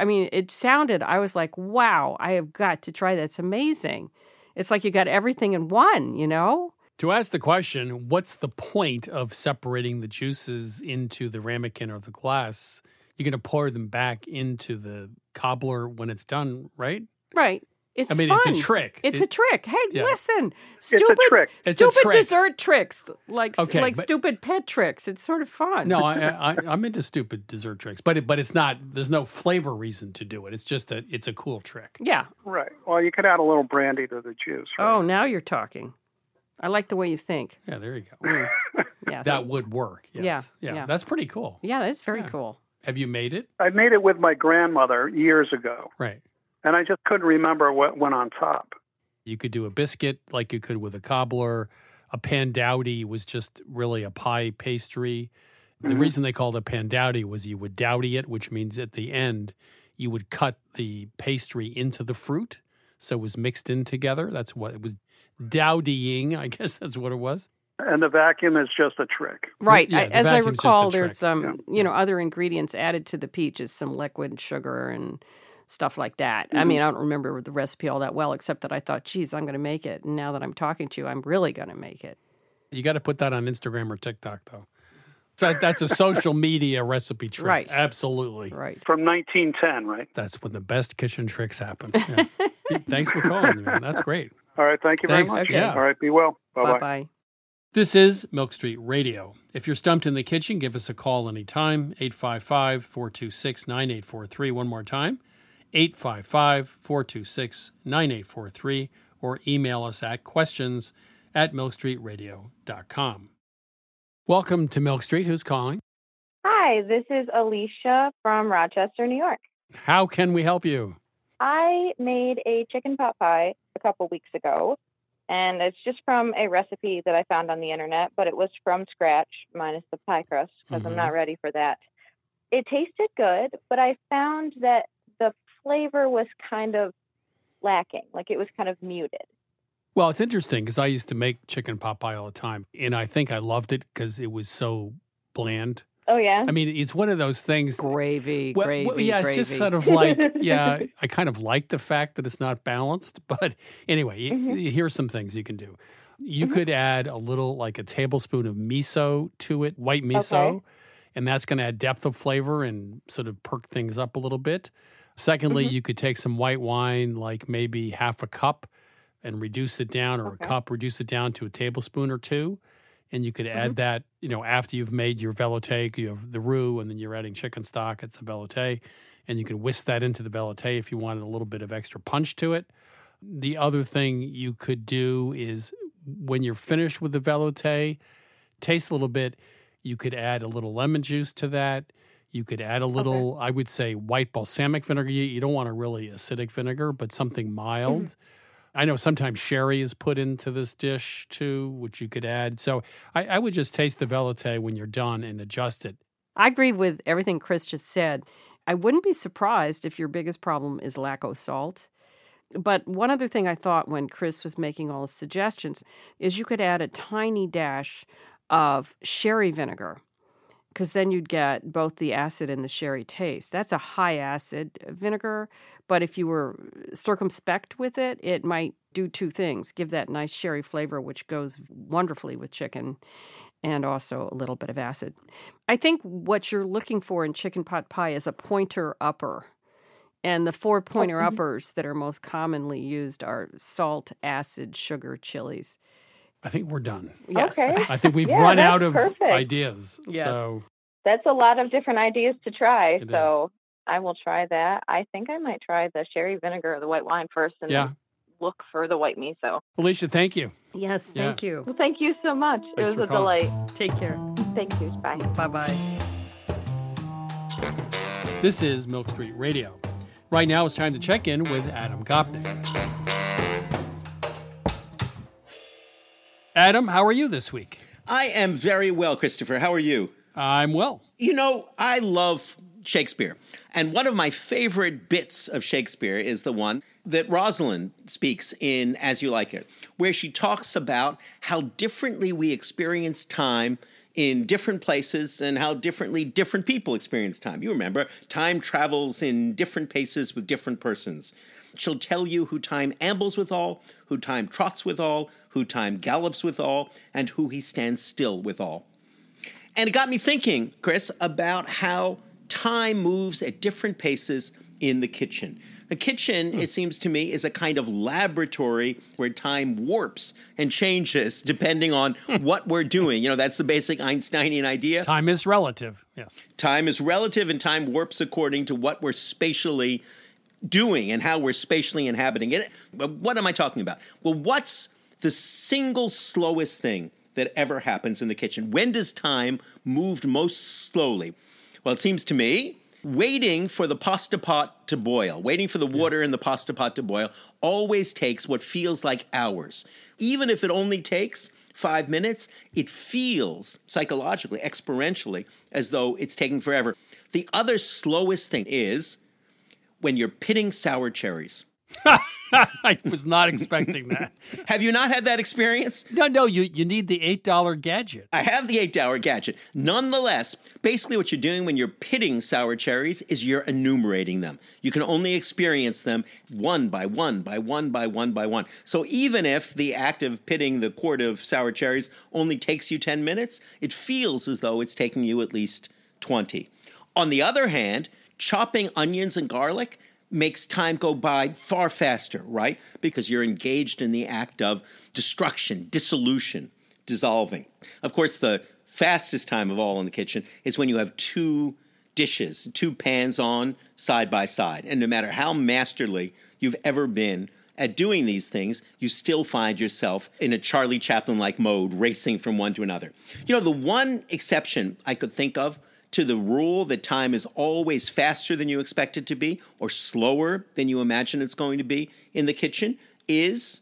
I was like, wow, I have got to try that. It's amazing. It's like you got everything in one, To ask the question, what's the point of separating the juices into the ramekin or the glass? You're going to pour them back into the cobbler when it's done, right? Right. It's I mean, fun. it's a trick. It's a trick. Hey, Yeah. listen. It's a trick. It's a Stupid trick. dessert tricks, like Okay, but- stupid pet tricks. It's sort of fun. No, I'm into stupid dessert tricks, but it's not. There's no flavor reason to do it. It's just it's a cool trick. Yeah. Right. Well, you could add a little brandy to the juice. Right? Oh, now you're talking. I like the way you think. Yeah, there you go. Yeah. That would work. Yes. Yeah. That's pretty cool. Yeah, that's very cool. Have you made it? I made it with my grandmother years ago, Right. and I just couldn't remember what went on top. You could do a biscuit like you could with a cobbler. A pandowdy was just really a pie pastry. The reason they called it pandowdy was you would dowdy it, which means at the end you would cut the pastry into the fruit, so it was mixed in together. That's what it was. Dowdying, I guess that's what it was. And the vacuum is just a trick. Right. Yeah, the As I vacuum's just a recall, trick. there's other ingredients added to the peaches, some liquid sugar and stuff like that. I mean, I don't remember the recipe all that well, except that I thought, geez, I'm going to make it. And now that I'm talking to you, I'm really going to make it. You got to put that on Instagram or TikTok, though. So that's a social media recipe trick. Right. Absolutely. Right. From 1910, right? That's when the best kitchen tricks happen. Yeah. Thanks for calling, man. That's great. All right. Thank you very Thanks. much. Yeah. All right. Be well. Bye-bye. Bye-bye. This is Milk Street Radio. If you're stumped in the kitchen, give us a call anytime, 855-426-9843. One more time, 855-426-9843, or email us at questions@milkstreetradio.com. Welcome to Milk Street. Who's calling? Hi, this is Alicia from Rochester, New York. How can we help you? I made a chicken pot pie a couple weeks ago, and it's just from a recipe that I found on the internet, but it was from scratch, minus the pie crust, because I'm not ready for that. It tasted good, but I found that the flavor was kind of lacking, like it was kind of muted. Well, it's interesting because I used to make chicken pot pie all the time, and I think I loved it because it was so bland. Oh, yeah? I mean, it's one of those things. Gravy, Well, gravy, yeah, it's gravy. just sort of like, I kind of like the fact that it's not balanced. But anyway, here's some things you can do. You could add a little, like a tablespoon of miso to it, white miso, and that's going to add depth of flavor and sort of perk things up a little bit. Secondly, you could take some white wine, like maybe half a cup, and reduce it down, or a cup, reduce it down to a tablespoon or two. And you could add that, after you've made your velouté, you have the roux, and then you're adding chicken stock. It's a velouté. And you can whisk that into the velouté if you wanted a little bit of extra punch to it. The other thing you could do is when you're finished with the velouté, taste a little bit. You could add a little lemon juice to that. You could add a little, I would say, white balsamic vinegar. You don't want a really acidic vinegar, but something mild. I know sometimes sherry is put into this dish too, which you could add. So I would just taste the velouté when you're done and adjust it. I agree with everything Chris just said. I wouldn't be surprised if your biggest problem is lack of salt. But one other thing I thought when Chris was making all the suggestions is you could add a tiny dash of sherry vinegar, because then you'd get both the acid and the sherry taste. That's a high acid vinegar, but if you were circumspect with it, it might do two things. Give that nice sherry flavor, which goes wonderfully with chicken, and also a little bit of acid. I think what you're looking for in chicken pot pie is a pointer upper. And the 4 pointer uppers that are most commonly used are salt, acid, sugar, chilies. I think we're done. Yes. Okay. I think we've Yeah, run that's out of perfect. ideas. Yes. So That's a lot of different ideas to try, It so I will try that. I think I might try the sherry vinegar or the white wine first and then look for the white miso. Alicia, thank you. Yes, Yeah. thank you. Well, thank you so much. Thanks it for was a calling. delight. Take care. Thank you. Bye. Bye-bye. This is Milk Street Radio. Right now it's time to check in with Adam Gopnik. Adam, how are you this week? I am very well, Christopher. How are you? I'm well. You know, I love Shakespeare. And one of my favorite bits of Shakespeare is the one that Rosalind speaks in As You Like It, where she talks about how differently we experience time in different places and how differently different people experience time. You remember, time travels in different paces with different persons. She'll tell you who time ambles withal, who time trots withal, who time gallops withal, and who he stands still withal. And it got me thinking, Chris, about how time moves at different paces in the kitchen. The kitchen, it seems to me, is a kind of laboratory where time warps and changes depending on what we're doing. You know, that's the basic Einsteinian idea. Time is relative, yes. Time is relative, and time warps according to what we're spatially doing and how we're spatially inhabiting it. But what am I talking about? Well, what's the single slowest thing that ever happens in the kitchen? When does time move most slowly? Well, it seems to me waiting for the pasta pot to boil, waiting for the water in the pasta pot to boil, always takes what feels like hours. Even if it only takes 5 minutes, it feels psychologically, experientially, as though it's taking forever. The other slowest thing is when you're pitting sour cherries. I was not expecting that. Have you not had that experience? No, you need the $8 gadget. I have the $8 gadget. Nonetheless, basically what you're doing when you're pitting sour cherries is you're enumerating them. You can only experience them one by one by one by one by one. So even if the act of pitting the quart of sour cherries only takes you 10 minutes, it feels as though it's taking you at least 20. On the other hand, chopping onions and garlic makes time go by far faster, right? Because you're engaged in the act of destruction, dissolution, dissolving. Of course, the fastest time of all in the kitchen is when you have two dishes, two pans on side by side. And no matter how masterly you've ever been at doing these things, you still find yourself in a Charlie Chaplin-like mode, racing from one to another. You know, the one exception I could think of to the rule that time is always faster than you expect it to be or slower than you imagine it's going to be in the kitchen is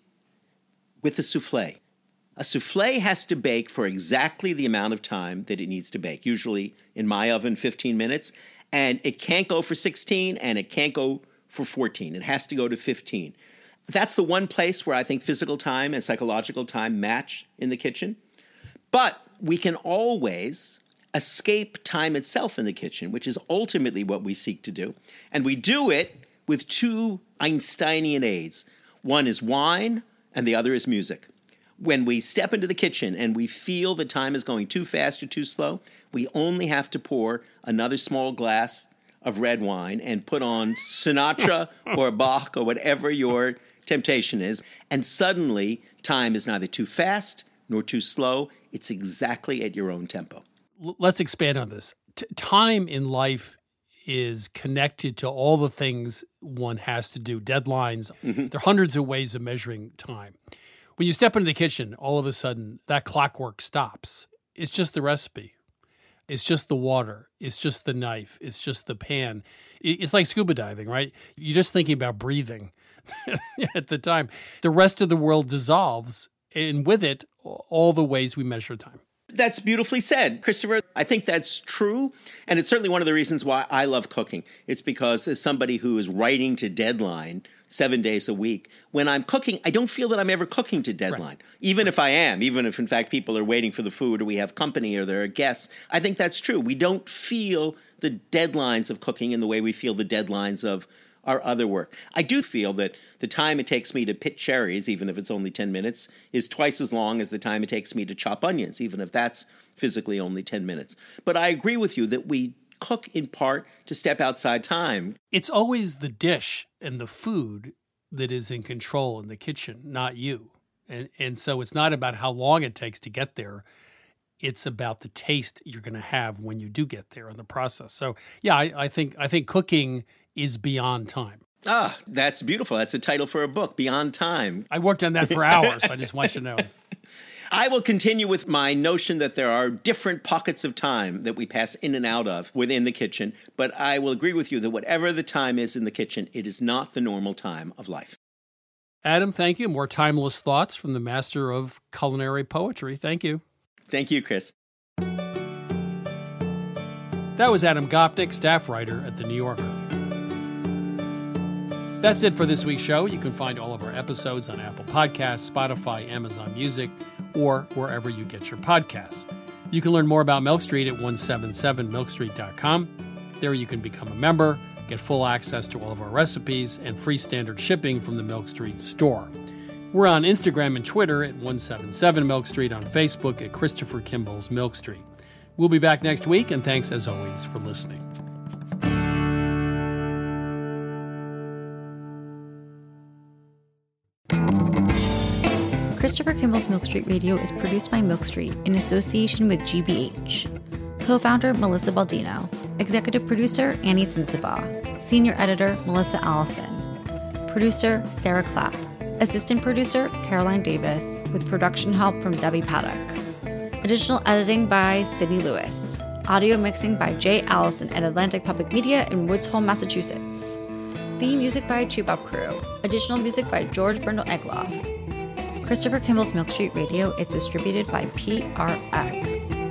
with a souffle. A souffle has to bake for exactly the amount of time that it needs to bake, usually in my oven 15 minutes, and it can't go for 16 and it can't go for 14. It has to go to 15. That's the one place where I think physical time and psychological time match in the kitchen. But we can always escape time itself in the kitchen, which is ultimately what we seek to do. And we do it with two Einsteinian aids. One is wine, and the other is music. When we step into the kitchen and we feel the time is going too fast or too slow, we only have to pour another small glass of red wine and put on Sinatra or Bach or whatever your temptation is. And suddenly, time is neither too fast nor too slow. It's exactly at your own tempo. Let's expand on this. Time in life is connected to all the things one has to do, deadlines. Mm-hmm. There are hundreds of ways of measuring time. When you step into the kitchen, all of a sudden, that clockwork stops. It's just the recipe. It's just the water. It's just the knife. It's just the pan. It's like scuba diving, right? You're just thinking about breathing at the time. The rest of the world dissolves, and with it, all the ways we measure time. That's beautifully said, Christopher. I think that's true. And it's certainly one of the reasons why I love cooking. It's because as somebody who is writing to deadline 7 days a week, when I'm cooking, I don't feel that I'm ever cooking to deadline. Right. Even if I am, even if in fact people are waiting for the food or we have company or there are guests, I think that's true. We don't feel the deadlines of cooking in the way we feel the deadlines of our other work. I do feel that the time it takes me to pit cherries, even if it's only 10 minutes, is twice as long as the time it takes me to chop onions, even if that's physically only 10 minutes. But I agree with you that we cook in part to step outside time. It's always the dish and the food that is in control in the kitchen, not you. And so it's not about how long it takes to get there. It's about the taste you're going to have when you do get there in the process. So, yeah, I think cooking is beyond time. Ah, that's beautiful. That's a title for a book, Beyond Time. I worked on that for hours. I just want you to know. I will continue with my notion that there are different pockets of time that we pass in and out of within the kitchen, but I will agree with you that whatever the time is in the kitchen, it is not the normal time of life. Adam, thank you. More timeless thoughts from the master of culinary poetry. Thank you. Thank you, Chris. That was Adam Gopnik, staff writer at The New Yorker. That's it for this week's show. You can find all of our episodes on Apple Podcasts, Spotify, Amazon Music, or wherever you get your podcasts. You can learn more about Milk Street at 177milkstreet.com. There you can become a member, Get full access to all of our recipes and free standard shipping from the Milk Street store. We're on Instagram and Twitter at 177 Milk Street, on Facebook at Christopher Kimball's Milk Street. We'll be back next week, and thanks as always for listening. Christopher Kimball's Milk Street Radio is produced by Milk Street in association with GBH. Co-founder Melissa Baldino. Executive producer Annie Sensibaugh. Senior editor Melissa Allison. Producer Sarah Clapp. Assistant producer Caroline Davis, with production help from Debbie Paddock. Additional editing by Sydney Lewis. Audio mixing by Jay Allison at Atlantic Public Media in Woods Hole, Massachusetts. Theme music by Chubop Crew. Additional music by George Brindle Egloff. Christopher Kimball's Milk Street Radio is distributed by PRX.